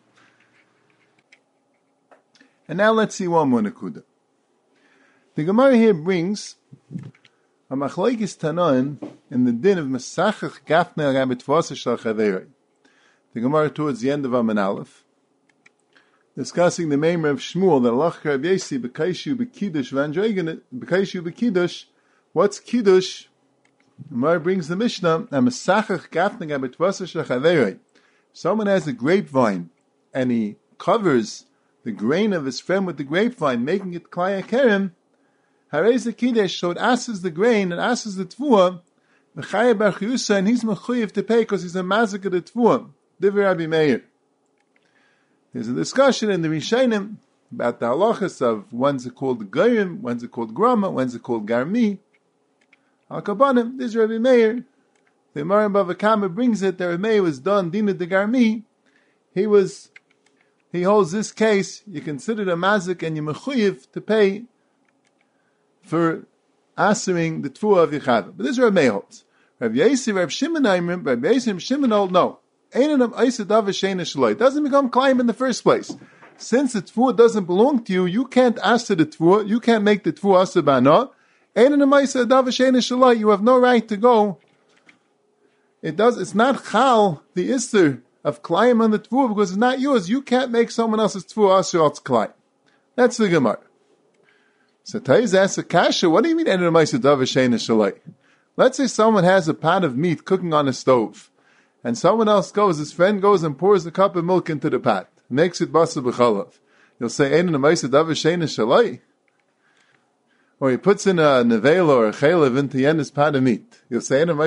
And now let's see one more nekuda. The Gemara here brings a machlokes Tanoim in the din of Mesachach Gafne Rabbi Tvasa Shal Chaverei. The Gemara towards the end of Amen Aleph, discussing the name of Shmuel, the Lach Rabbi Yesi B'kaishu B'kiddush V'androgen B'kaishu B'kiddush. What's Kiddush? The Gemara brings the Mishnah, a Mesachach Gafne Rabbi Tvasa Shal Chaverei. Someone has a grapevine and he covers the grain of his friend with the grapevine, making it Klaya Kerem. Harei Zekidesh, so it asses the grain and asses the Tvua, B'chaya Bar Chiyusa, and he's mechuyev to pay because he's a mazik of the Tvua. Divrei Rabbi Meir. There's a discussion in the Rishayim about the halachas of one's called Goyim, one's called Grama, one's called Garmi. Al-Kabanim, this is Rabbi Meir. The Gemara Bava Kama brings it that Rabbi Meir was done, Dina de Garmi. He holds this case, you consider a mazik and you mechuyev to pay for answering the Tfuah of Yechava. But this is Rabbi Meir holds. Rabbi Yesi, Rabbi Shimon, Rabbi Yesi, Shimon hold, no. It doesn't become claim in the first place. Since the Tfuah doesn't belong to you, you can't ask the Tfuah, you can't make the Tfuah asabana. You have no right to go. It's not chal, the Isser of claim on the Tfuah, because it's not yours. You can't make someone else's Tfuah asher als claim. That's the Gemara. So Taiz asks a kasha, what do you mean let's say someone has a pot of meat cooking on a stove, and someone else goes, his friend goes and pours a cup of milk into the pot, makes it basa b'chalav. You'll say, or he puts in a nevela or a chaylev into Yenna's pot of meat. You'll say, If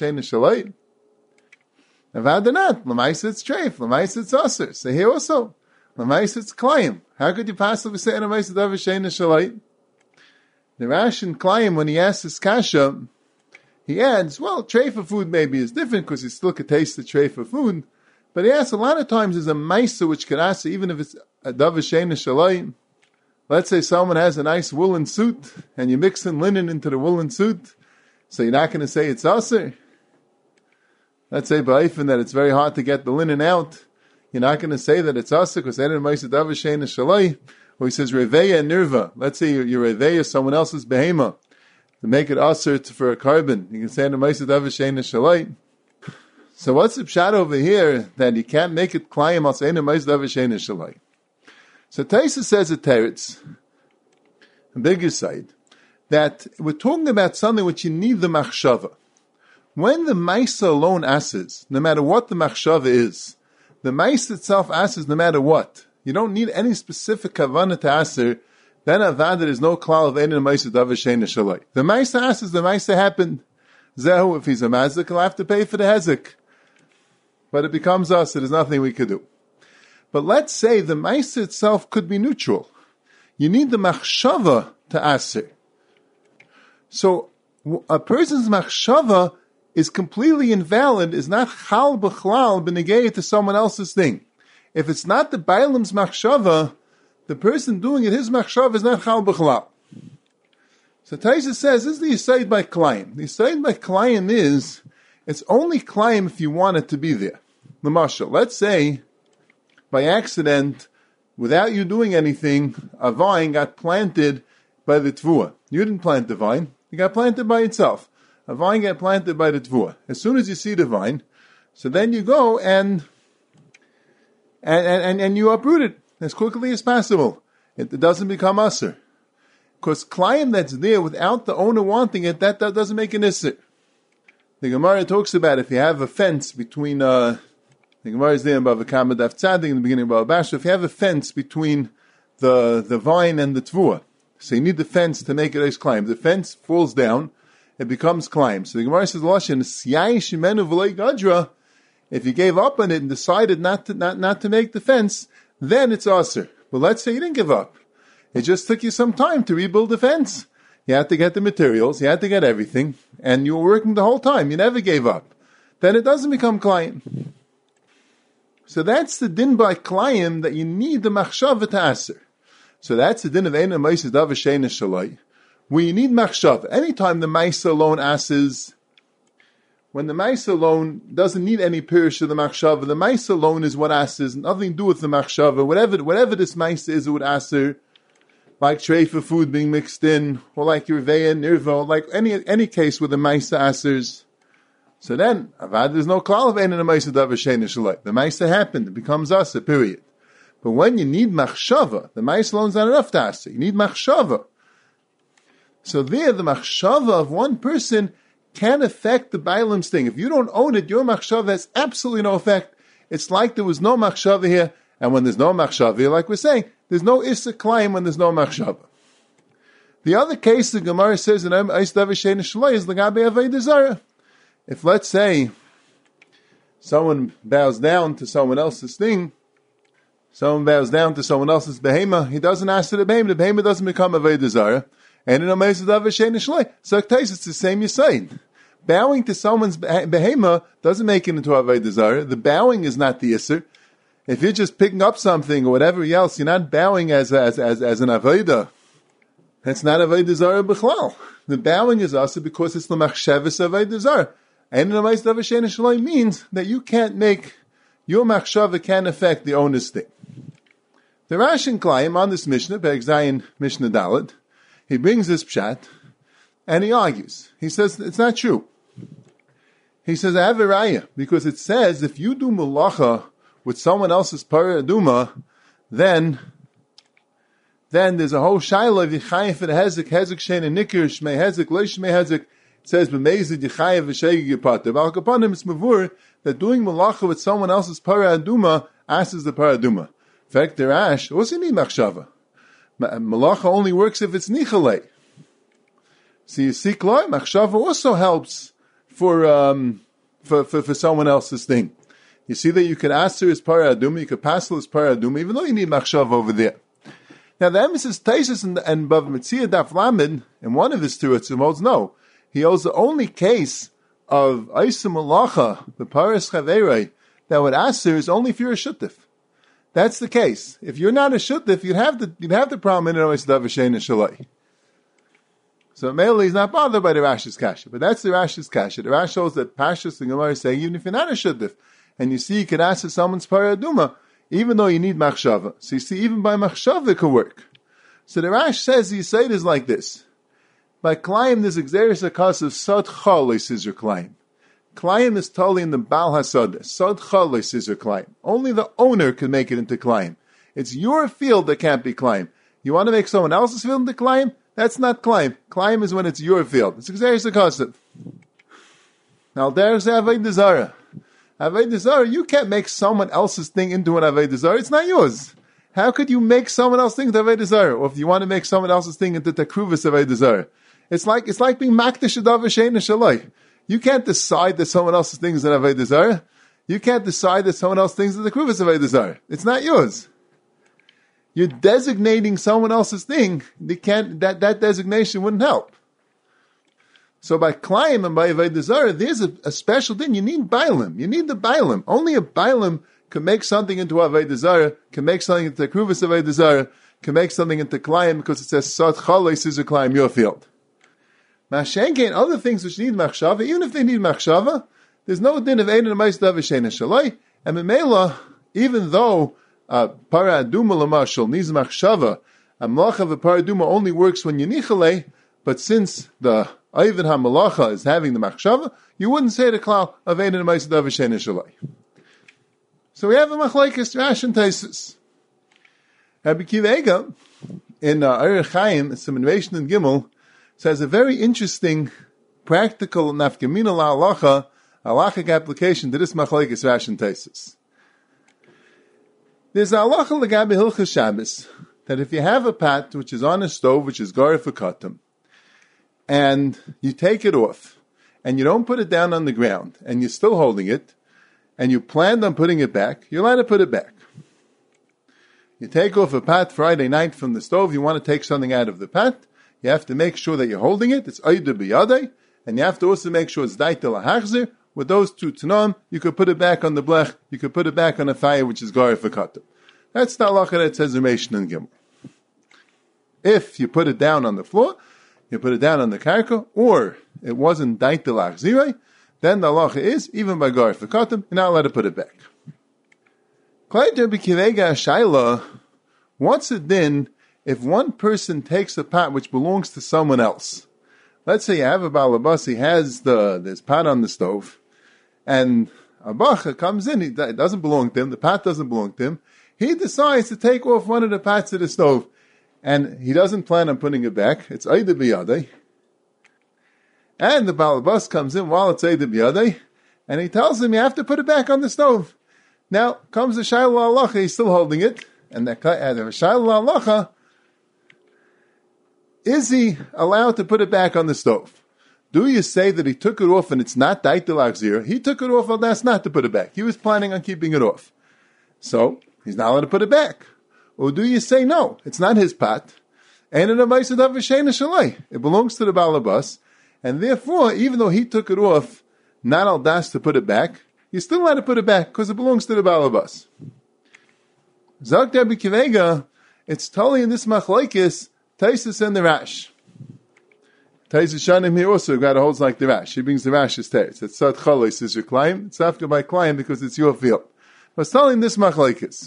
other not, l'maisa it's treif, l'maisa it's aser. So here also, l'maisa it's klayim. How could you possibly say l'maisa davar sheina shalai? The Rashi Klayim, when he asks his kasha, he adds, well, treifa food maybe is different because you still could taste the treifa food, but he asks a lot of times there's a maisa which could ask, even if it's a davar sheina shalai. Let's say someone has a nice woolen suit and you mix in linen into the woolen suit, so you're not going to say it's aser. Let's say ba'ifin that it's very hard to get the linen out. You're not going to say that it's aser because they didn't make the davar sheina shalai. Or he says reveya and nirva. Let's say your reveya is someone else's behema to make it aser for a carbon. You can say the davar sheina shalai. So what's the pshat over here that you can't make it klayim al saying the davar sheina shalai? So Taisa says at Teretz, a bigger side, that we're talking about something which you need the machshava. When the maisa alone asses, no matter what the machshava is, the maisa itself asses no matter what. you don't need any specific kavanah to aser, then avad there is no klal of einin ma'isa davar sheina shaloi. The ma'isa asers, the ma'isa happened. Zehu, if he's a mazik, he'll have to pay for the hezek. But it becomes us, there's nothing we could do. But let's say the ma'isa itself could be neutral. You need the machshava to aser. So a person's machshava is completely invalid, is not chal b'chlal b'negei to someone else's thing. If it's not the bailam's machshava, the person doing it, his machshava is not chal b'chlal. So Taisa says, this is the Yisayid by Klayim. The Yisayid by Klayim is, it's only Klayim if you want it to be there. L'mashal, let's say, by accident, without you doing anything, a vine got planted by the Tvua. You didn't plant the vine, it got planted by itself. A vine got planted by the Tvua. As soon as you see the vine, so then you go and you uproot it as quickly as possible. It doesn't become usher. Because Klayim that's there without the owner wanting it, that doesn't make an isser. The Gemara talks about if you have a fence between, the Gemara is there in Bava Kama Daf Tzadik in the beginning of Bava Basra, if you have a fence between the vine and the Tvua, so you need the fence to make it as Klayim. The fence falls down, it becomes Klayim. So the Gemara says, Lashon, Siyai Shimenu V'lei Gadra, if you gave up on it and decided not to make the fence, then it's Aser. But let's say you didn't give up. It just took you some time to rebuild the fence. You had to get the materials, you had to get everything, and you were working the whole time. You never gave up. Then it doesn't become Klayim. So that's the din by Klayim that you need the machshava to aser. So that's the din of Eina Ma'isa Davar Sheina Shalai, where you need machshava. Anytime the Ma'isa alone asers, when the Ma'isa alone doesn't need any pirish of the machshava, the Ma'isa alone is what asers, nothing to do with the machshava. Whatever this Ma'isa is, it would aser. Like tray for food being mixed in, or like Yerveya, Nirva, like any case with the Maisa Asers. So then, Avad, there's no klal of Einin Maisa Davar Sheina Shalai. The Maisa happened, it becomes Asa, period. But when you need Machshava, the Maisa alone is not enough to Asa. You need Machshava. So there, the Machshava of one person can affect the Bailam's thing. If you don't own it, your Machshava has absolutely no effect. It's like there was no Machshava here, and when there's no Machshava here, like we're saying, there's no Issa Klayim when there's no Machshava. The other case the Gemara says in Eis Davar Sheina Shalai is L'gabe Avodah Zarah. If, let's say, someone bows down to someone else's thing, someone bows down to someone else's behema, he doesn't ask for the behema doesn't become Avodah Zarah, and in Eis Davar Sheina Shalai, so it's the same Yisayid. Bowing to someone's behema doesn't make it into Avodah Zarah. The bowing is not the Isser. If you're just picking up something or whatever else, you're not bowing as an avodah. That's not avodah zarah b'chlal. The bowing is also because it's the machshavas avodah zarah. And in the Ma'is Davar Sheina Shalai means that you can't make, your machshava can affect the owner's thing. The Rash and Klayim on this Mishnah, Perek Zayin Mishnah Dalet, he brings this pshat and he argues. He says it's not true. He says I have a raya because it says if you do malacha with someone else's parah aduma, then there's a whole shaila of yichayim for the hezek shein and nikir shmei hezek lo shmei hezek. It says b'meizid yichayim v'shegi yipater. But al-kapanim it's mavur that doing malacha with someone else's parah aduma asks the parah aduma. In fact, the Rash also need machshava. Malacha only works if it's nichalei. So you see, machshava also helps for someone else's thing. You see that you can answer his parah aduma, you can pass his parah aduma, even though you need machshav over there. Now the emphasis Taisus and Bava Metzia Daf Lamed, in one of his terutzim holds no. He holds the only case of Aisa Malacha, the Paras Chaverei, that would answer is only if you're a Shuttif. That's the case. If you're not a Shuttif, you'd have the problem in Aisa Davar Sheina Shalai. So Mele is not bothered by the Rash's kasha, but that's the Rash's kasha. The Rash shows that Pashas and Gemara say even if you're not a Shuttif, and you see you can ask someone's parah aduma, even though you need machshava. So you see, even by machshava it could work. So the Rash says the Yisayid is like this. By Klayim, there's exeris akas of Sod Chalei Sizur Klayim. Klayim is totally in the Baal HaSodah. Sod Chalei Sizur Klayim. Only the owner can make it into Klayim. It's your field that can't be Klayim. You want to make someone else's field into Klayim? That's not Klayim. Klayim is when it's your field. It's exeris akas. Now there's Avodah Zarah. Avodah Zarah, you can't make someone else's thing into an Avodah Zarah. It's not yours. How could you make someone else think of Avodah Zarah? Or if you want to make someone else's thing into Tekruvas of Avodah Zarah. It's like being Makdash Adav Shein Shalai. You can't decide that someone else's thing is an Avodah Zarah. You can't decide that someone else thinks that the Tekruvas of Avodah Zarah. It's not yours. You're designating someone else's thing. That designation wouldn't help. So by Klayim and by Avodah Zarah, there's a special thing. You need Bailim. You need the Bailim. Only a Bailim can make something into Avodah Zarah, can make something into Tekruvas of Avodah Zarah, can make something into Klayim, because it says, Sot Chalei Sizer Klayim, your field. Mashenkein, other things which need Machshava, even if they need Machshava, there's no din of Ein and Ma'is Dav Shein Shalai, and Memela, even though Para Aduma Lamashal needs Machshava, a Malacha of a Para Aduma only works when Yenichalei, but since the Ayvin HaMalacha is having the Machshava, you wouldn't say the Klal of Ein and Ma'is Dav Shein Shalai. So we have a Machlekes Rash and Taisus. Rabbi Akiva Eiga, in Orach Chaim, Siman and Gimel, says a very interesting, practical nafkamina la'alacha, halachic application to this Machlekes Rash and Taisus. There's a halacha l'gabe Hilchas Shabbos, that if you have a pat which is on a stove, which is garif v'katam, and you take it off, and you don't put it down on the ground, and you're still holding it, and you planned on putting it back, you're allowed to put it back. You take off a pat Friday night from the stove, you want to take something out of the pat, you have to make sure that you're holding it, it's Ayda B'yadai, and you have to also make sure it's Daita L'Hachzir. With those two Tanam, you could put it back on the blech, you could put it back on a fire which is Garif V'katam. That's the halacha that says Rameshin and Gimel. If you put it down on the floor, you put it down on the karka, or it wasn't Daita L'Hachzirei, then the halacha is, even by Garif V'katam, you're not allowed to put it back. What's it then if one person takes a pot which belongs to someone else? Let's say you have a balabas, he has this pot on the stove, and a bacha comes in, it doesn't belong to him, the pot doesn't belong to him, he decides to take off one of the pots of the stove, and he doesn't plan on putting it back, it's Ayda B'yadai, and the balabas comes in while it's Ayda B'yadai, and he tells him you have to put it back on the stove. Now, comes the Shayla Halacha, he's still holding it, and the Shayla Halacha, is he allowed to put it back on the stove? Do you say that he took it off and it's not Daitel Achzir? He took it off, well, that's not to put it back. He was planning on keeping it off. So, he's not allowed to put it back. Or do you say, no, it's not his pot, and it belongs to the Balabas, and therefore, even though he took it off, not al das to put it back, you're still allowed to put it back because it belongs to the Balabas. Zog Rabbi Akiva Eiga, it's totally in this machlekes, Taisus and the Rash. Taisus Shanim here also got a holds like the Rash. He brings the Rash's text. It's Sat Chalei is your claim. It's after by claim because it's your field. But it's telling this machlekes.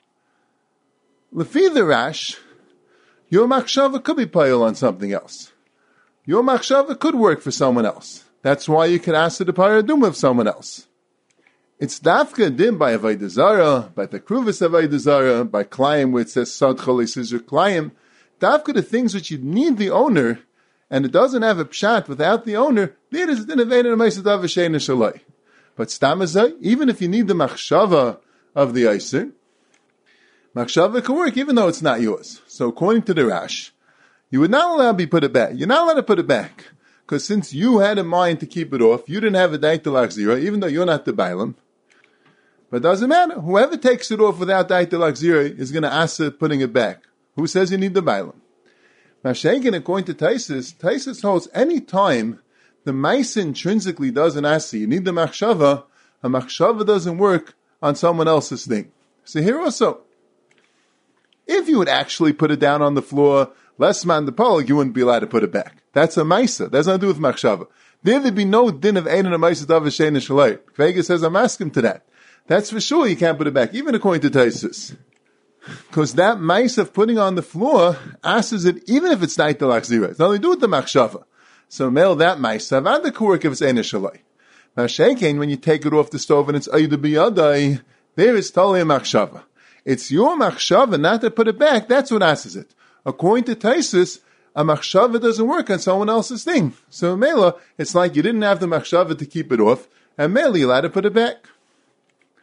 Lefi the Rash, your machshava could be payal on something else. Your machshava could work for someone else. That's why you could ask the paradum of someone else. It's dafka dim by Avodah Zarah, by the Tekruvas Avodah Zarah, by Klayim where it says Sat Chalei is your Klayim. Dafka the things which you need the owner, and it doesn't have a pshat without the owner, there is din of Ein and Ma'is Dav Shein Shalai. But stamazai, even if you need the machshava of the Iser, machshava can work even though it's not yours. So according to the Rash, you would not allow to put it back. You're not allowed to put it back. Because since you had in mind to keep it off, you didn't have a Daitel Achzira, even though you're not the Bailam. But it doesn't matter. Whoever takes it off without Daitel Achzira is going to ask it putting it back. Who says you need the Bailam? Mashenkin, according to Taisus holds any time the Maisa intrinsically doesn't ask you need the Machshava, a Machshava doesn't work on someone else's thing. So here also, if you would actually put it down on the floor, less man the polag, you wouldn't be allowed to put it back. That's a Maisa. That's nothing to do with Machshava. There'd be no din of Ein and a Maisa Dav Shein Shalai. Vega says, I'm asking to that. That's for sure you can't put it back, even according to Taisus. Because that mice of putting on the floor asks it, even if it's Daitel Achzira. It's nothing to do with the Machshava. So mail that mice, Savanda can work if it's Ein Shalai. Now Shekin, when you take it off the stove and it's Ayda B'yadai, there is totally a Machshava. It's your Machshava not to put it back, that's what asks it. According to Taisus, a Machshava doesn't work on someone else's thing. So Mela, it's like you didn't have the Machshava to keep it off, and Mela, you're allowed to put it back.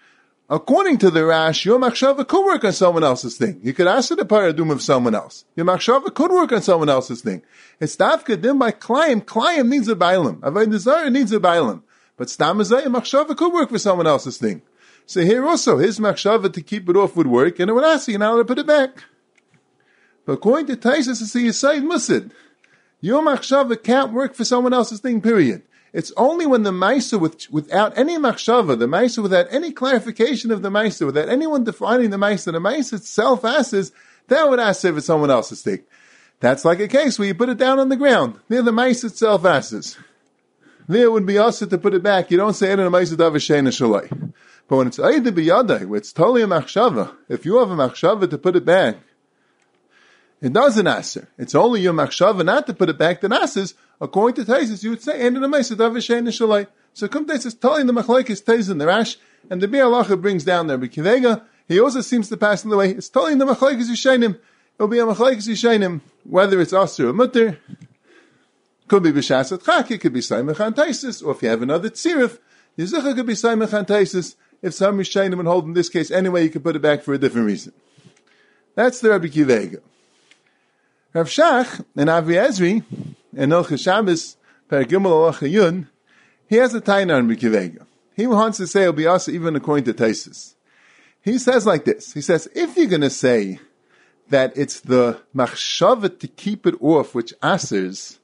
According to the Rash, your machshava could work on someone else's thing. You could ask the paradum of someone else. Your machshava could work on someone else's thing. It's dafka dim by Klayim. Klayim needs a bailam. Avodah Zarah needs a bailam. But stam azay, machshava could work for someone else's thing. So here also, his machshava to keep it off would work, and it would ask you now to put it back. But according to Taisus, it's a Yisayid Musid. Your machshava can't work for someone else's thing, period. It's only when the Maisa, without any machshava, the Maisa without any clarification of the Maisa, without anyone defining the Maisa itself asks, that would ask if it's someone else's thing. That's like a case where you put it down on the ground. There the Maisa itself asks. There would be also to put it back. You don't say it in a Maisa Davashena Shalai. But when it's Aida Biyadai, where it's totally a machshava, if you have a machshava to put it back, it doesn't answer. It's only your machshava not to put it back that answers. According to Taisus, you would say, and in a Maisa Davashena Shalai. So come Taisus, telling the Machlaikis Taisus in the Rash, and the Biur Halacha brings down there. B'Kivega, he also seems to pass in the way. It's telling the Machlaikis Yishainim. It'll be a Machlaikis Yishainim, whether it's Asur or Mutter. Could be B'Shas Chak, it could be Saimach and Taisus, or if you have another Tzirif, Yizucha could be Saimach and Taisus. If some Yishainim would hold in this case anyway, you could put it back for a different reason. That's the Rabbi Kivega. Rav Shach and Avi Ezri and Ilchas Shabbos Pergimel Halacha Yun, he has a taina on Rabbi Kivega. He wants to say it'll be also even according to Taisus. He says like this. He says, if you're going to say that it's the machshava to keep it off which asers,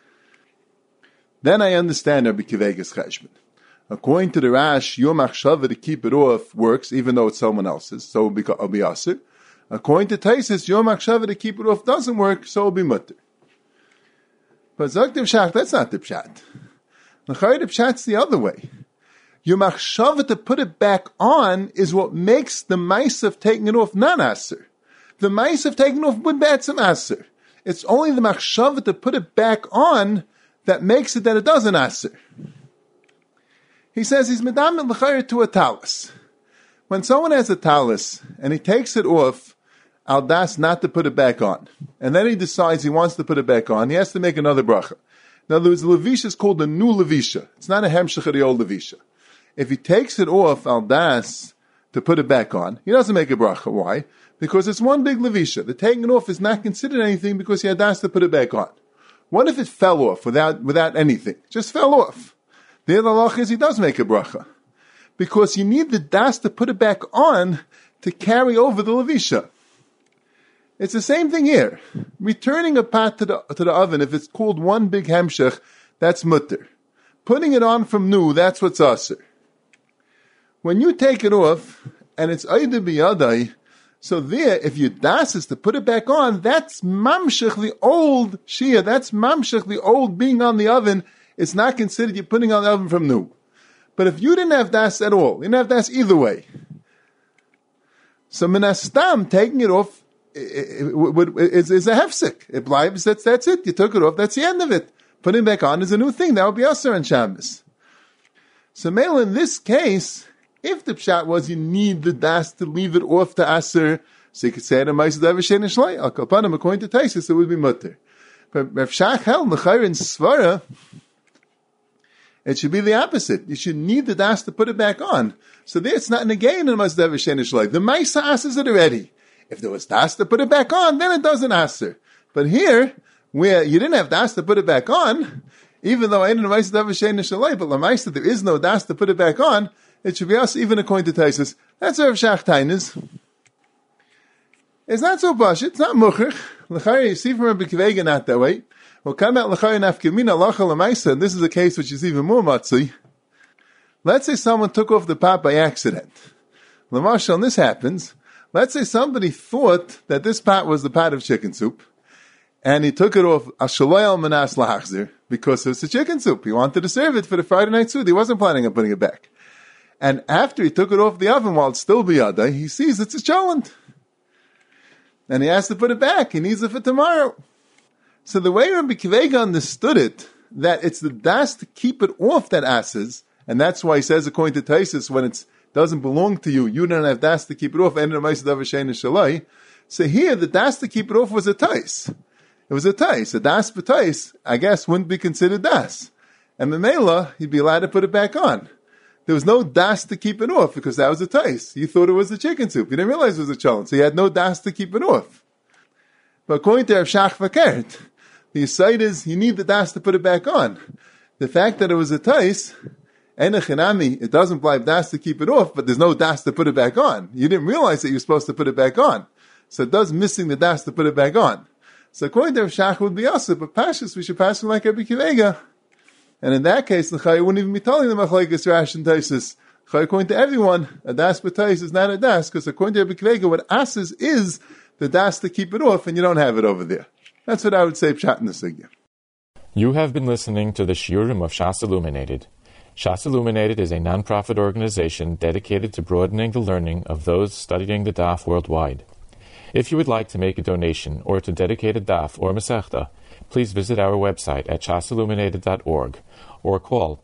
then I understand Rabbi Kivega's cheshbon. According to the Rash, your machshava to keep it off works even though it's someone else's, so it'll be aser. According to Taisus, your machshava to keep it off doesn't work, so it'll be mutter. But Zok the Pshat, that's not the Pshat. The Pshat's the other way. Your machshava to put it back on is what makes the mice of taking it off non-aser. The mice of taking it off would be some aser. It's only the machshava to put it back on that makes it that it doesn't aser. He says he's medamit l'chayr to a talis. When someone has a talis and he takes it off, al das not to put it back on, and then he decides he wants to put it back on, he has to make another bracha. In other words, the levisha is called a new levisha. It's not a hemshech of the old levisha. If he takes it off al das to put it back on, he doesn't make a bracha. Why? Because it's one big levisha. The taking it off is not considered anything because he had das to put it back on. What if it fell off without anything? Just fell off. The other halach is he does make a bracha. Because you need the das to put it back on to carry over the levisha. It's the same thing here. Returning a pot to the oven, if it's called one big hemshech, that's mutter. Putting it on from new, that's what's aser. When you take it off, and it's aida biyadai, so there, if your das is to put it back on, that's mamshech, the old shia, that's mamshech, the old being on the oven. It's not considered you're putting on the oven from new. But if you didn't have das at all, you didn't have das either way. So minastam, taking it off, is a hefsek. It blives, that's it. You took it off, that's the end of it. Putting it back on is a new thing. That would be Asur and Shabbos. So Mela, in this case, if the pshat was you need the das to leave it off to Asur, so you could say it in Ma'aseh Davashen and Shlai, Al Kalpanim, according to Taisus, it would be mutter. But Rav Shach held, L'chayr in Svara, it should be the opposite. You should need the das to put it back on. So there it's not negated in Ma'aseh Davashen and Shlai. The Maisa asks it already. If there was das to put it back on, then it doesn't aser. But here, where you didn't have das to put it back on, even though I didn't Ma'aseh Davashen and Shlai, but L'maisa there is no das to put it back on, it should be us even according to Taisus. That's Rav Shach Tainis. It's not so bush. It's not muchach. L'chayr, you see from Rabbi Kivega not that way. We'll come out l'chayr nafkamina lacha l'maisa, and this is a case which is even more matzui. Let's say someone took off the pot by accident. L'mashal, and this happens. Let's say somebody thought that this pot was the pot of chicken soup, and he took it off ashaloy al manas lahachzir because it's a chicken soup. He wanted to serve it for the Friday night food. He wasn't planning on putting it back. And after he took it off the oven while it's still biyadai, he sees it's a cholent. And he has to put it back. He needs it for tomorrow. So the way Rabbi Kivega understood it, that it's the das to keep it off that asses, and that's why he says, according to Taisus, when it doesn't belong to you, you don't have das to keep it off, and in Ma'aseh Davashen and Shalai. So here, the das to keep it off was a tais. It was a tais. A das b'tais, I guess, wouldn't be considered das. And Memela, he'd be allowed to put it back on. there was no das to keep it off because that was a tais. You thought it was a chicken soup. You didn't realize it was a cholent, so you had no das to keep it off. But according to Rav Shach Vakert, the site is you need the das to put it back on. The fact that it was a tais, it doesn't apply das to keep it off, but there's no das to put it back on. You didn't realize that you're supposed to put it back on. So it does missing the das to put it back on. So according to Rav Shach would be also, but Pashas, we should pass him like Rabbi Kiva. And in that case, the Chai wouldn't even be telling them Machlekes Rash and Taisus. According to everyone, a das b'tais is not a das, because according to Rabbi Kiva, what asses is the das to keep it off, and you don't have it over there. That's what I would say pshat in the sugya. You have been listening to the Shiurim of Shas Illuminated. Shas Illuminated is a non-profit organization dedicated to broadening the learning of those studying the daf worldwide. If you would like to make a donation or to dedicate a daf or masechta, please visit our website at shasilluminated.org or call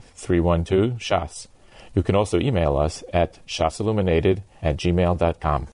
203-312-SHAS. You can also email us at shasilluminated@gmail.com.